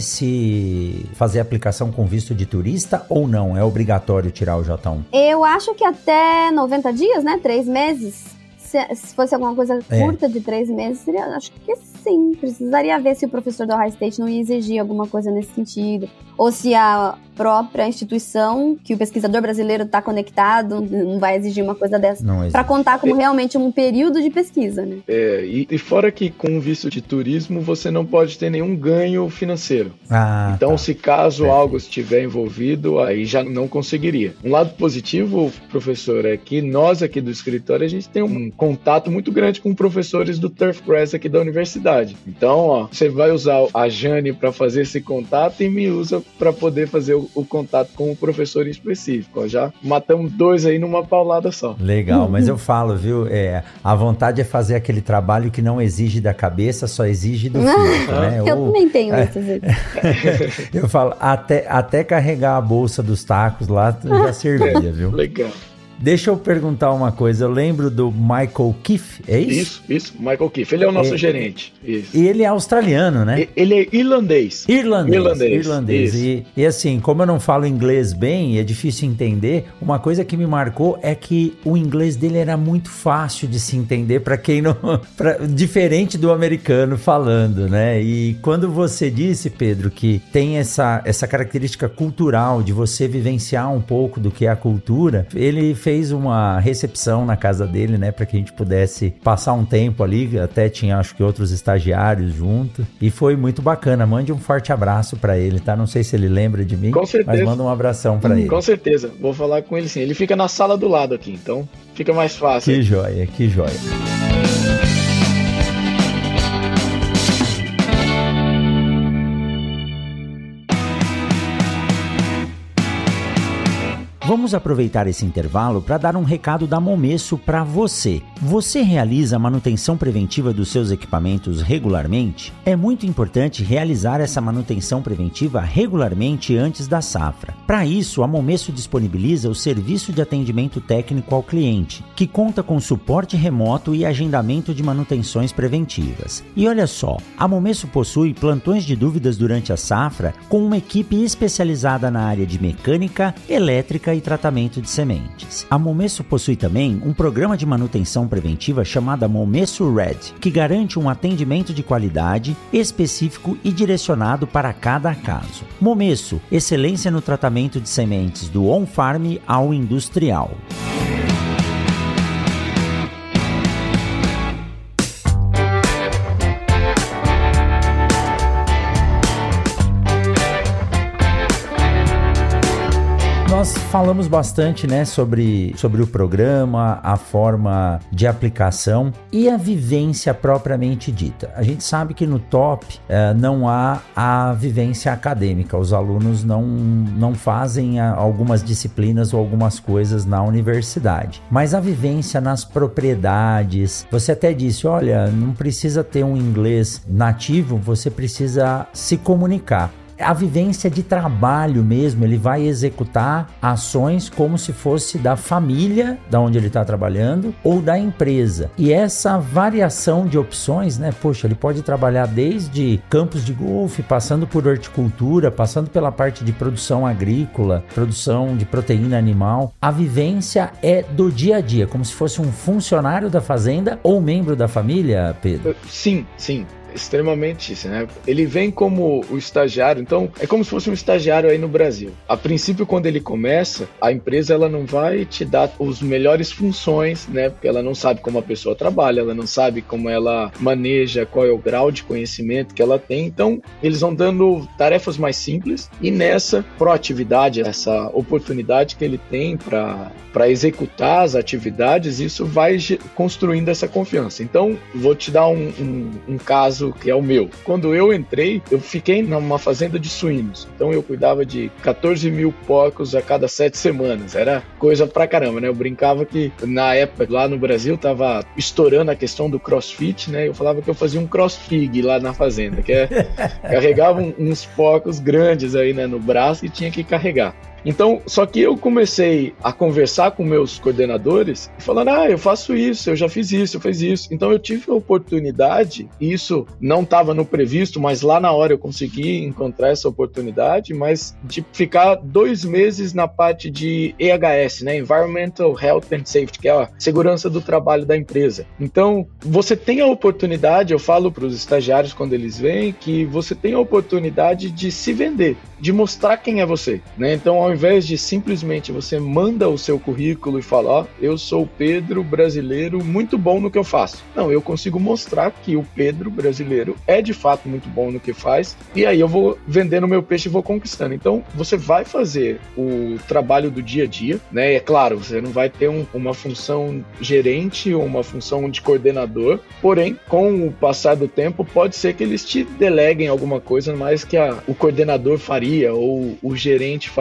Speaker 2: pode-se fazer aplicação com visto de turista ou não? É obrigatório tirar o J um?
Speaker 3: Eu acho que até noventa dias, né? Três meses. Se, se fosse alguma coisa curta é. de três meses, seria, acho que sim. Precisaria ver se o professor do Ohio State não ia exigir alguma coisa nesse sentido. Ou se a própria instituição que o pesquisador brasileiro está conectado não vai exigir uma coisa dessa. Para contar como é. realmente um período de pesquisa, né?
Speaker 4: É, e, e fora que com visto de turismo você não pode ter nenhum ganho financeiro.
Speaker 2: Ah,
Speaker 4: então,
Speaker 2: tá.
Speaker 4: se caso
Speaker 2: é.
Speaker 4: algo estiver envolvido, aí já não conseguiria. Um lado positivo, professor, é que nós aqui do escritório, a gente tem um contato muito grande com professores do Turfgrass aqui da universidade. Então, ó, você vai usar a Jane para fazer esse contato e me usa para poder fazer o, o contato com o professor em específico. Ó, já matamos dois aí numa paulada só.
Speaker 2: Legal, mas eu falo, viu, é, a vontade é fazer aquele trabalho que não exige da cabeça, só exige do físico, né?
Speaker 3: Eu
Speaker 2: Ou,
Speaker 3: também tenho
Speaker 2: é,
Speaker 3: isso, às vezes.
Speaker 2: Eu falo, até, até carregar a bolsa dos tacos lá já servia, viu?
Speaker 4: Legal.
Speaker 2: Deixa eu perguntar uma coisa. Eu lembro do Michael Keefe, é isso?
Speaker 4: Isso, isso. Michael Keefe. Ele é o nosso
Speaker 2: é,
Speaker 4: gerente. Isso.
Speaker 2: E ele é australiano, né?
Speaker 4: Ele é irlandês.
Speaker 2: Irlandês.
Speaker 4: Irlandês.
Speaker 2: irlandês. E, e assim, como eu não falo inglês bem, é difícil entender. Uma coisa que me marcou é que o inglês dele era muito fácil de se entender para quem não... Pra, diferente do americano falando, né? E quando você disse, Pedro, que tem essa, essa característica cultural de você vivenciar um pouco do que é a cultura, ele fez uma recepção na casa dele, né? Para que a gente pudesse passar um tempo ali, até tinha acho que outros estagiários junto, e foi muito bacana. Mande um forte abraço para ele, tá? Não sei se ele lembra de mim,
Speaker 4: com certeza.
Speaker 2: Mas manda um abração para
Speaker 4: hum,
Speaker 2: ele.
Speaker 4: Com certeza, vou falar com ele sim. Ele fica na sala do lado aqui, então fica mais fácil.
Speaker 2: Que joia, que joia. Vamos aproveitar esse intervalo para dar um recado da Momesso para você. Você realiza a manutenção preventiva dos seus equipamentos regularmente? É muito importante realizar essa manutenção preventiva regularmente antes da safra. Para isso, a Momesso disponibiliza o serviço de atendimento técnico ao cliente, que conta com suporte remoto e agendamento de manutenções preventivas. E olha só, a Momesso possui plantões de dúvidas durante a safra com uma equipe especializada na área de mecânica, elétrica e tratamento de sementes. A Momesso possui também um programa de manutenção preventiva chamado Momesso Red, que garante um atendimento de qualidade específico e direcionado para cada caso. Momesso, excelência no tratamento de sementes do on-farm ao industrial. Nós falamos bastante, né, sobre, sobre o programa, a forma de aplicação e a vivência propriamente dita. A gente sabe que no top eh, não há a vivência acadêmica, os alunos não, não fazem a, algumas disciplinas ou algumas coisas na universidade, mas a vivência nas propriedades. Você até disse, olha, não precisa ter um inglês nativo, você precisa se comunicar. A vivência de trabalho mesmo, ele vai executar ações como se fosse da família da onde ele está trabalhando ou da empresa. E essa variação de opções, né? Poxa, ele pode trabalhar desde campos de golfe, passando por horticultura, passando pela parte de produção agrícola, produção de proteína animal. A vivência é do dia a dia, como se fosse um funcionário da fazenda ou membro da família, Pedro?
Speaker 4: Sim, sim. Extremamente isso, né? Ele vem como o estagiário, então é como se fosse um estagiário aí no Brasil. A princípio, quando ele começa, a empresa ela não vai te dar os melhores funções, né? Porque ela não sabe como a pessoa trabalha, ela não sabe como ela maneja, qual é o grau de conhecimento que ela tem. Então, eles vão dando tarefas mais simples e nessa proatividade, essa oportunidade que ele tem para para executar as atividades, isso vai construindo essa confiança. Então, vou te dar um, um, um caso que é o meu. Quando eu entrei, eu fiquei numa fazenda de suínos. Então eu cuidava de quatorze mil porcos a cada sete semanas. Era coisa pra caramba, né? Eu brincava que na época lá no Brasil tava estourando a questão do crossfit, né? Eu falava que eu fazia um crossfig lá na fazenda, que é carregava uns porcos grandes aí, né, no braço e tinha que carregar. Então, só que eu comecei a conversar com meus coordenadores, falando, ah, eu faço isso, eu já fiz isso, eu fiz isso. Então eu tive a oportunidade, e isso não estava no previsto, mas lá na hora eu consegui encontrar essa oportunidade, mas de ficar dois meses na parte de E H S, né? Environmental Health and Safety, que é a segurança do trabalho da empresa. Então, você tem a oportunidade, eu falo para os estagiários quando eles vêm, que você tem a oportunidade de se vender, de mostrar quem é você, né? Então, ao invés de simplesmente você manda o seu currículo e fala, ó, eu sou o Pedro brasileiro muito bom no que eu faço. Não, eu consigo mostrar que o Pedro brasileiro é de fato muito bom no que faz e aí eu vou vendendo o meu peixe e vou conquistando. Então, você vai fazer o trabalho do dia a dia, né? E é claro, você não vai ter um, uma função gerente ou uma função de coordenador, porém, com o passar do tempo, pode ser que eles te deleguem alguma coisa mais que a, o coordenador faria ou o gerente faria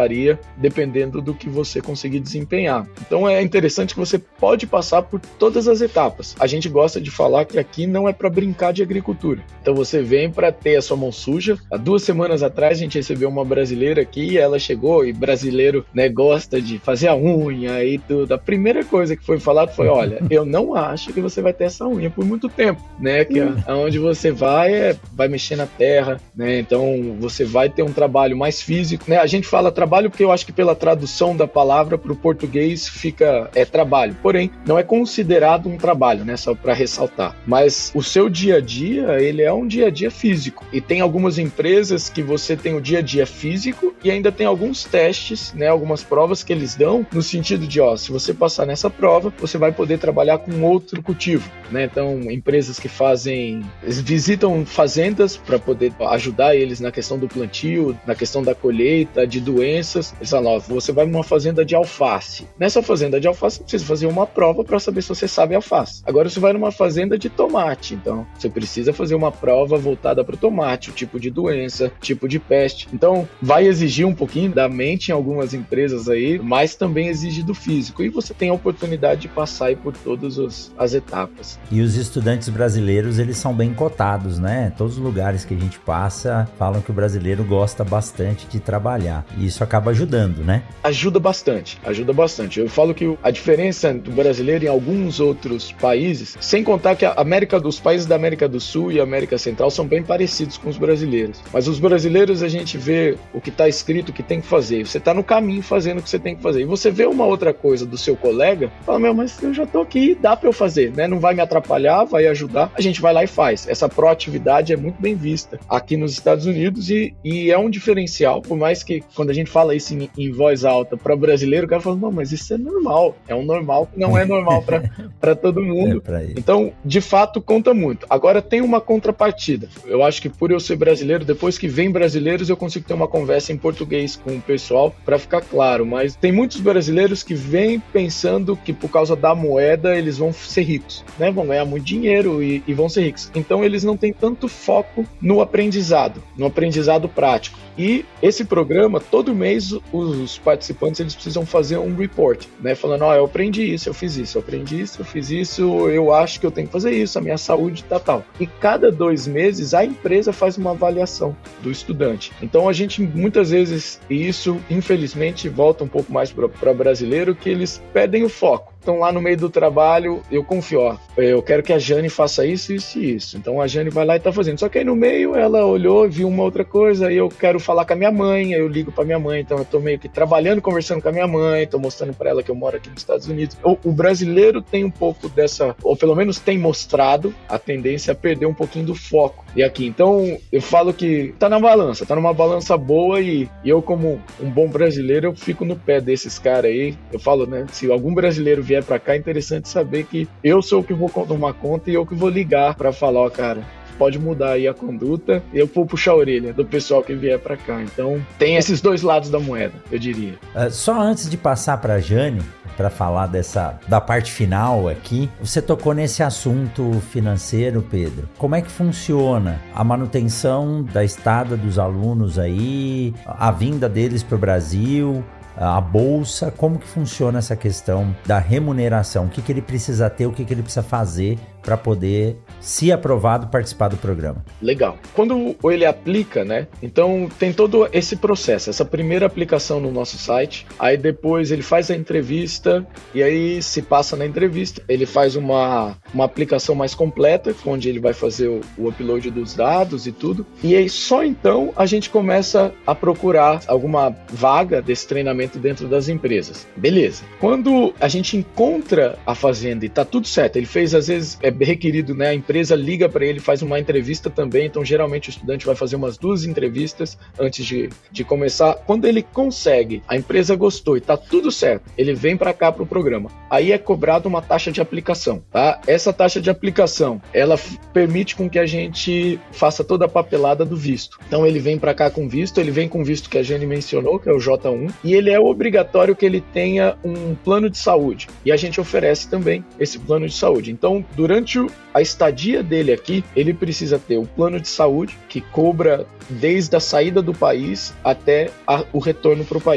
Speaker 4: dependendo do que você conseguir desempenhar. Então é interessante que você pode passar por todas as etapas. A gente gosta de falar que aqui não é para brincar de agricultura. Então você vem para ter a sua mão suja. Há duas semanas atrás a gente recebeu uma brasileira aqui, e ela chegou, e brasileiro, né, gosta de fazer a unha e tudo. A primeira coisa que foi falado foi, olha, eu não acho que você vai ter essa unha por muito tempo, né, que aonde você vai é, vai mexer na terra, né, então você vai ter um trabalho mais físico, né, a gente fala trabalho porque eu acho que pela tradução da palavra para o português fica, é trabalho, porém, não é considerado um trabalho, né, só para ressaltar, mas o seu dia a dia, ele é um dia a dia físico, e tem algumas empresas que você tem o dia a dia físico e ainda tem alguns testes, né, algumas provas que eles dão no sentido de, ó, se você passar nessa prova, você vai poder trabalhar com outro cultivo, né, então empresas que fazem, eles visitam fazendas para poder ajudar eles na questão do plantio, na questão da colheita, de doenças, eles falam, ó, você vai numa fazenda de alface, nessa fazenda de alface você precisa fazer uma prova para saber se você sabe alface, agora você vai numa fazenda de tomate, então você precisa fazer uma prova voltada para o tomate, o tipo de doença, tipo de peste, então vai exigir um pouquinho da mente em algumas empresas aí, mas também exige do físico, e você tem a oportunidade de passar aí por todas os, as etapas.
Speaker 2: E os estudantes brasileiros, eles são bem cotados, né? Todos os lugares que a gente passa falam que o brasileiro gosta bastante de trabalhar, e isso acaba ajudando, né?
Speaker 4: Ajuda bastante, ajuda bastante. Eu falo que a diferença do brasileiro em alguns outros países, sem contar que a América dos países da América do Sul e América Central são bem parecidos com os brasileiros, mas os brasileiros a gente vê o que está escrito, o que tem que fazer, você está no caminho fazendo o que você tem que fazer, e você vê uma outra coisa do seu colega, fala, meu, mas eu já tô aqui, dá para eu fazer, né? Não vai me atrapalhar, vai ajudar, a gente vai lá e faz. Essa proatividade é muito bem vista aqui nos Estados Unidos e, e é um diferencial, por mais que quando a gente fala isso em, em voz alta para brasileiro, o cara fala, não, mas isso é normal, é um normal que não é normal para todo mundo, é pra então de fato conta muito. Agora tem uma contrapartida, eu acho que por eu ser brasileiro, depois que vem brasileiros eu consigo ter uma conversa em português com o pessoal para ficar claro, mas tem muitos brasileiros que vêm pensando que por causa da moeda eles vão ser ricos, né? Vão ganhar muito dinheiro e, e vão ser ricos, então eles não têm tanto foco no aprendizado, no aprendizado prático. E esse programa, todo mês os participantes eles precisam fazer um report, né? Falando, ó, oh, eu aprendi isso, eu fiz isso, eu aprendi isso, eu fiz isso, eu acho que eu tenho que fazer isso, a minha saúde tá tal. E cada dois meses a empresa faz uma avaliação do estudante. Então a gente muitas vezes, e isso infelizmente volta um pouco mais para brasileiro, que eles perdem o foco. Então lá no meio do trabalho, eu confio, ó, eu quero que a Jane faça isso, isso e isso. Então a Jane vai lá e tá fazendo. Só que aí no meio ela olhou, viu uma outra coisa, e eu quero falar com a minha mãe, aí eu ligo pra minha mãe, então eu tô meio que trabalhando, conversando com a minha mãe, tô mostrando pra ela que eu moro aqui nos Estados Unidos. O, o brasileiro tem um pouco dessa, ou pelo menos tem mostrado a tendência a perder um pouquinho do foco. E aqui, então eu falo que tá na balança, tá numa balança boa e, e eu como um bom brasileiro, eu fico no pé desses caras aí. Eu falo, né, se algum brasileiro vier para cá, é interessante saber que eu sou o que vou tomar conta e eu que vou ligar para falar, ó, cara, pode mudar aí a conduta, eu vou puxar a orelha do pessoal que vier para cá. Então, tem esses dois lados da moeda, eu diria.
Speaker 2: Uh, só antes de passar para a Jane, para falar dessa, da parte final aqui, você tocou nesse assunto financeiro, Pedro. Como é que funciona a manutenção da estada dos alunos aí, a vinda deles para o Brasil, a bolsa, como que funciona essa questão da remuneração? O que, que ele precisa ter, o que, que ele precisa fazer para poder, se aprovado, participar do programa?
Speaker 4: Legal. Quando ele aplica, né? Então tem todo esse processo, essa primeira aplicação no nosso site, aí depois ele faz a entrevista e aí se passa na entrevista, ele faz uma, uma aplicação mais completa, onde ele vai fazer o, o upload dos dados e tudo, e aí só então a gente começa a procurar alguma vaga desse treinamento dentro das empresas. Beleza. Quando a gente encontra a fazenda e tá tudo certo, ele fez às vezes, é requerido, né? A empresa liga para ele, faz uma entrevista também, então geralmente o estudante vai fazer umas duas entrevistas antes de, de começar. Quando ele consegue, a empresa gostou e tá tudo certo, ele vem para cá para o programa. Aí é cobrado uma taxa de aplicação, tá? Essa taxa de aplicação, ela f- permite com que a gente faça toda a papelada do visto. Então ele vem para cá com visto, ele vem com visto que a Jane mencionou, que é o J um, e ele é obrigatório que ele tenha um plano de saúde. E a gente oferece também esse plano de saúde. Então, durante a estadia dele aqui, ele precisa ter o plano de saúde, que cobra desde a saída do país até a, o retorno para o país.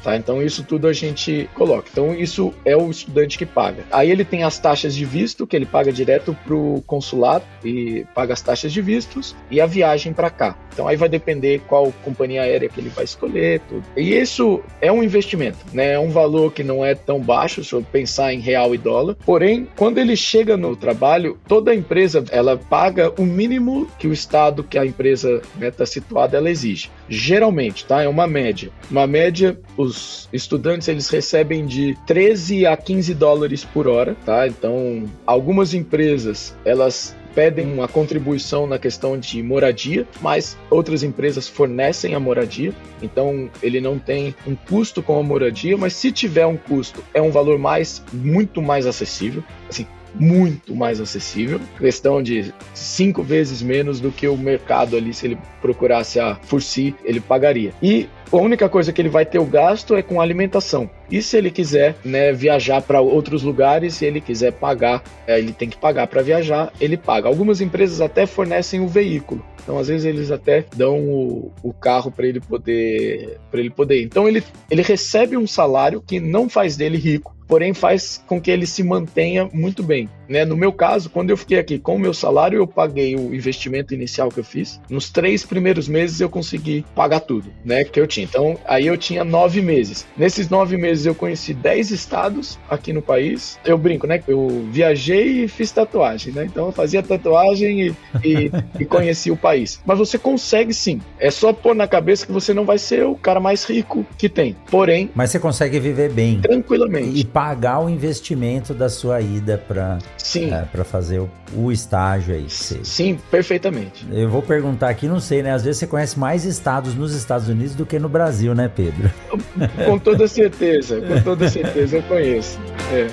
Speaker 4: tá? Então isso tudo a gente coloca. Então isso é o estudante que paga. Aí ele tem as taxas de visto, que ele paga direto pro consulado e paga as taxas de vistos e a viagem para cá. Então aí vai depender qual companhia aérea que ele vai escolher, tudo. E isso é um investimento, né? É um valor que não é tão baixo se eu pensar em real e dólar. Porém, quando ele chega no trabalho, toda a empresa, ela paga o mínimo que o estado que a empresa está situada, ela exige. Geralmente, tá? É uma média. Uma média, os estudantes, eles recebem de treze a quinze dólares por hora, tá? Então, algumas empresas, elas pedem uma contribuição na questão de moradia, mas outras empresas fornecem a moradia, então ele não tem um custo com a moradia, mas se tiver um custo, é um valor mais, muito mais acessível, assim, muito mais acessível, questão de cinco vezes menos do que o mercado ali, se ele procurasse a Fursi, ele pagaria. E a única coisa que ele vai ter o gasto é com alimentação. E se ele quiser, né, viajar para outros lugares, se ele quiser pagar, é, ele tem que pagar para viajar, ele paga. Algumas empresas até fornecem o veículo. Então, às vezes, eles até dão o, o carro para ele poder, para ele poder ir. Então, ele, ele recebe um salário que não faz dele rico, porém faz com que ele se mantenha muito bem, né? No meu caso, quando eu fiquei aqui com o meu salário, eu paguei o investimento inicial que eu fiz. Nos três primeiros meses eu consegui pagar tudo, né, que eu tinha. Então, aí eu tinha nove meses. Nesses nove meses eu conheci dez estados aqui no país. Eu brinco, né? Eu viajei e fiz tatuagem, né? Então eu fazia tatuagem e, e, e conheci o país. Mas você consegue sim. É só pôr na cabeça que você não vai ser o cara mais rico que tem. Porém...
Speaker 2: Mas você consegue viver bem.
Speaker 4: Tranquilamente.
Speaker 2: E pagar o investimento da sua ida para é, para fazer o, o estágio aí.
Speaker 4: Sim, perfeitamente.
Speaker 2: Eu vou perguntar aqui, não sei, né? Às vezes você conhece mais estados nos Estados Unidos do que no Brasil, né, Pedro?
Speaker 4: Com toda certeza, com toda certeza eu conheço. É.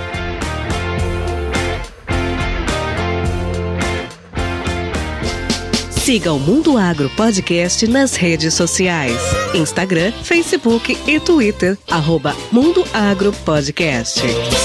Speaker 5: Siga o Mundo Agro Podcast nas redes sociais. Instagram, Facebook e Twitter, arroba Mundo Agro Podcast.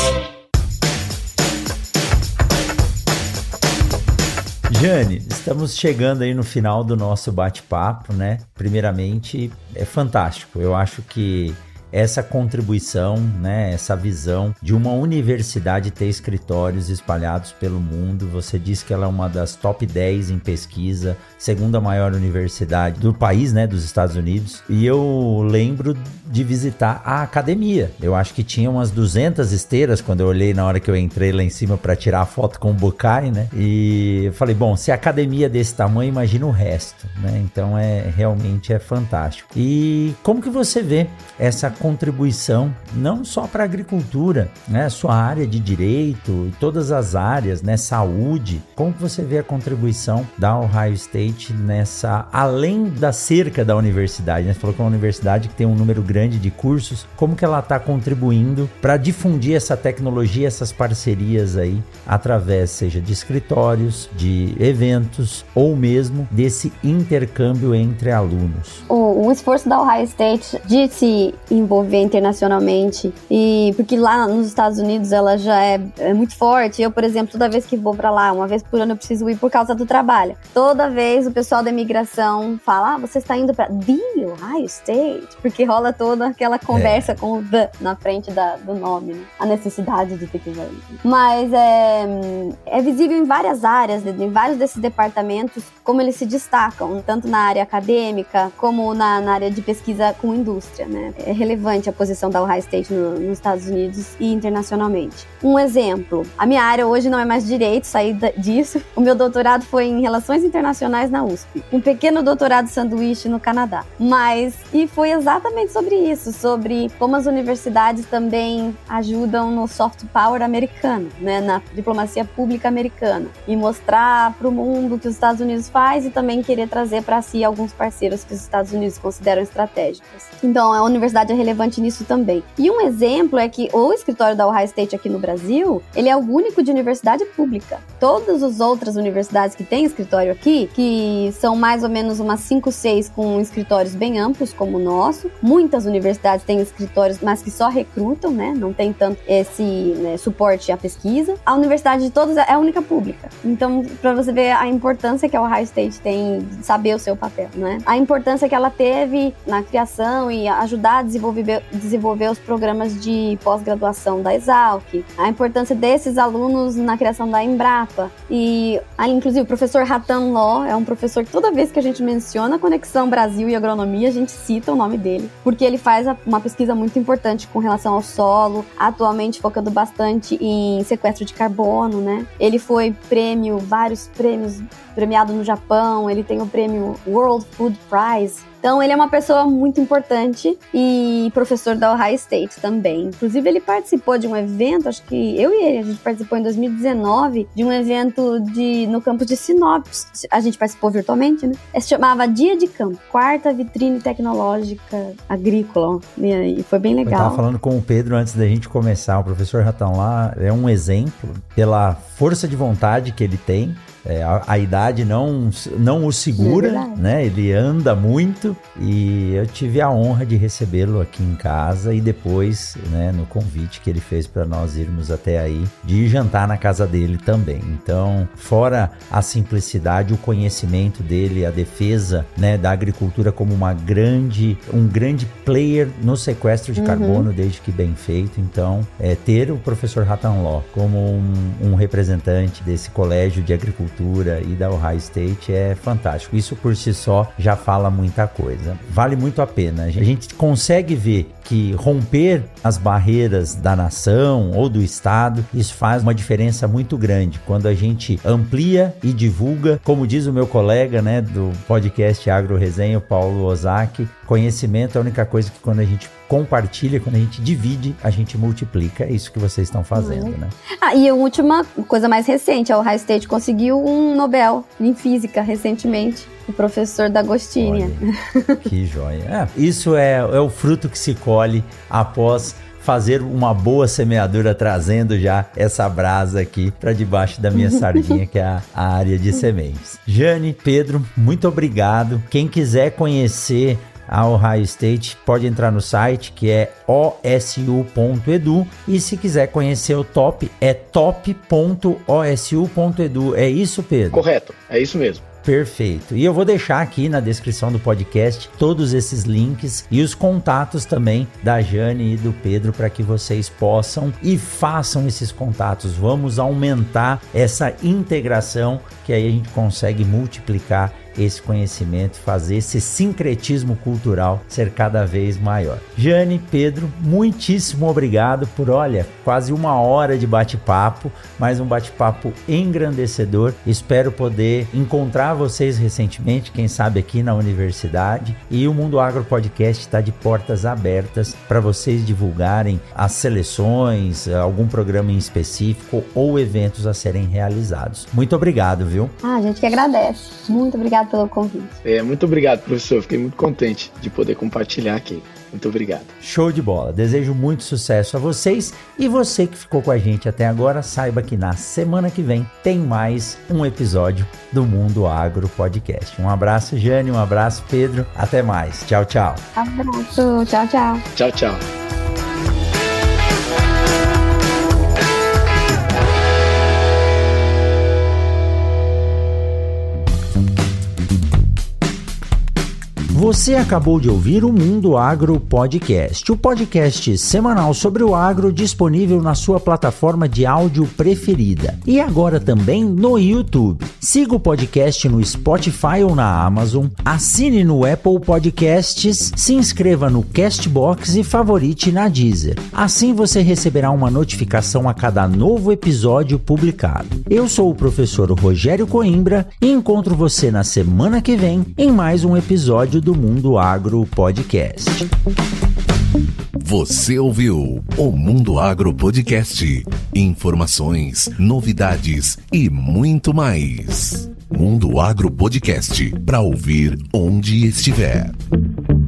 Speaker 2: Jane, estamos chegando aí no final do nosso bate-papo, né? Primeiramente, é fantástico. Eu acho que essa contribuição, né, essa visão de uma universidade ter escritórios espalhados pelo mundo. Você disse que ela é uma das top dez em pesquisa, segunda maior universidade do país, né, dos Estados Unidos. E eu lembro de visitar a academia. Eu acho que tinha umas duzentas esteiras quando eu olhei na hora que eu entrei lá em cima para tirar a foto com o Bucay, né? E eu falei, bom, se a academia é desse tamanho, imagina o resto, né? Então é realmente é fantástico. E como que você vê essa contribuição, não só para a agricultura, né, sua área de direito e todas as áreas, né, saúde, como que você vê a contribuição da Ohio State nessa, além da cerca da universidade, né? Você falou que é uma universidade que tem um número grande de cursos, como que ela está contribuindo para difundir essa tecnologia, essas parcerias aí, através, seja de escritórios, de eventos, ou mesmo desse intercâmbio entre alunos?
Speaker 3: O, o esforço da Ohio State de se envolver internacionalmente, e porque lá nos Estados Unidos ela já é, é muito forte. Eu, por exemplo, toda vez que vou pra lá, uma vez por ano eu preciso ir por causa do trabalho. Toda vez o pessoal da imigração fala, ah, você está indo pra The Ohio State, porque rola toda aquela conversa é. com o the na frente da, do nome, né? A necessidade de ter que ir. Mas é, é visível em várias áreas, em vários desses departamentos, como eles se destacam, tanto na área acadêmica, como na, na área de pesquisa com indústria, né? É relevante a posição da Ohio State no, nos Estados Unidos e internacionalmente. Um exemplo, a minha área hoje não é mais direito, saí da, disso. O meu doutorado foi em Relações Internacionais na U S P. Um pequeno doutorado sanduíche no Canadá. Mas, e foi exatamente sobre isso, sobre como as universidades também ajudam no soft power americano, né, na diplomacia pública americana. E mostrar para o mundo o que os Estados Unidos faz e também querer trazer para si alguns parceiros que os Estados Unidos consideram estratégicos. Então, a universidade é relevante nisso também. E um exemplo é que o escritório da Ohio State aqui no Brasil, ele é o único de universidade pública. Todas as outras universidades que têm escritório aqui, que são mais ou menos umas cinco, seis com escritórios bem bem amplos como o nosso. Muitas universidades têm escritórios, mas que só recrutam, né? Não tem tanto esse, né, suporte à pesquisa. A universidade de todas é a única pública. Então, para você ver a importância que a Ohio State tem de saber o seu papel, né? A importância que ela teve na criação e ajudar a desenvolver, desenvolver os programas de pós-graduação da Exalc, a importância desses alunos na criação da Embrapa. E, inclusive, o professor Ratan Law é um professor que toda vez que a gente menciona a Conexão Brasil e Agronomia, a gente cita o nome dele, porque ele faz uma pesquisa muito importante com relação ao solo, atualmente focando bastante em sequestro de carbono, né? Ele foi prêmio, vários prêmios, premiado no Japão, ele tem o prêmio World Food Prize. Então, ele é uma pessoa muito importante e professor da Ohio State também. Inclusive, ele participou de um evento, acho que eu e ele, a gente participou em dois mil e dezenove, de um evento de, no campus de Sinop. A gente participou virtualmente, né? Se chamava Dia de Campo, quarta vitrine tecnológica agrícola. E foi bem legal.
Speaker 2: Eu estava falando com o Pedro antes da gente começar. O professor Ratan lá é um exemplo pela força de vontade que ele tem. É, a, a idade não, não o segura, é né? Ele anda muito e eu tive a honra de recebê-lo aqui em casa e depois, né, no convite que ele fez para nós irmos até aí, de ir jantar na casa dele também. Então, fora a simplicidade, o conhecimento dele, a defesa, né, da agricultura como uma grande, um grande player no sequestro de uhum. carbono, desde que bem feito. Então, é, ter o professor Ratan Law como um, um representante desse colégio de agricultura e da Ohio State é fantástico. Isso por si só já fala muita coisa. Vale muito a pena. A gente consegue ver que romper as barreiras da nação ou do estado, isso faz uma diferença muito grande quando a gente amplia e divulga, como diz o meu colega, né, do podcast Agro Resenha, o Paulo Ozaki, conhecimento é a única coisa que quando a gente compartilha, quando a gente divide, a gente multiplica. É isso que vocês estão fazendo, uhum. né?
Speaker 3: Ah, e a última coisa mais recente, a Ohio State conseguiu um Nobel em Física recentemente, o professor D'Agostini.
Speaker 2: Que joia. É, isso é, é o fruto que se colhe após fazer uma boa semeadura, trazendo já essa brasa aqui para debaixo da minha sardinha, que é a, a área de sementes. Jane, Pedro, muito obrigado. Quem quiser conhecer a Ohio State pode entrar no site, que é o s u ponto e d u, e se quiser conhecer o top, é top ponto o s u ponto e d u. É isso, Pedro?
Speaker 4: Correto, é isso mesmo.
Speaker 2: Perfeito. E eu vou deixar aqui na descrição do podcast todos esses links e os contatos também da Jane e do Pedro para que vocês possam e façam esses contatos. Vamos aumentar essa integração, que aí a gente consegue multiplicar esse conhecimento, fazer esse sincretismo cultural ser cada vez maior. Jane, Pedro, muitíssimo obrigado por, olha, quase uma hora de bate-papo, mais um bate-papo engrandecedor. Espero poder encontrar vocês recentemente, quem sabe aqui na universidade, e o Mundo Agro Podcast está de portas abertas para vocês divulgarem as seleções, algum programa em específico ou eventos a serem realizados. Muito obrigado, viu?
Speaker 3: Ah, a gente que agradece. Muito obrigado pelo convite.
Speaker 4: É, muito obrigado, professor. Fiquei muito contente de poder compartilhar aqui. Muito obrigado.
Speaker 2: Show de bola. Desejo muito sucesso a vocês, e você que ficou com a gente até agora, saiba que na semana que vem tem mais um episódio do Mundo Agro Podcast. Um abraço, Jane, um abraço, Pedro. Até mais. Tchau, tchau.
Speaker 3: Abraço. Tchau, tchau.
Speaker 4: Tchau, tchau.
Speaker 2: Você acabou de ouvir o Mundo Agro Podcast, o podcast semanal sobre o agro disponível na sua plataforma de áudio preferida e agora também no YouTube. Siga o podcast no Spotify ou na Amazon, assine no Apple Podcasts, se inscreva no Castbox e favorite na Deezer. Assim você receberá uma notificação a cada novo episódio publicado. Eu sou o professor Rogério Coimbra e encontro você na semana que vem em mais um episódio do Mundo Agro Podcast.
Speaker 1: Você ouviu o Mundo Agro Podcast. Informações, novidades e muito mais. Mundo Agro Podcast, para ouvir onde estiver.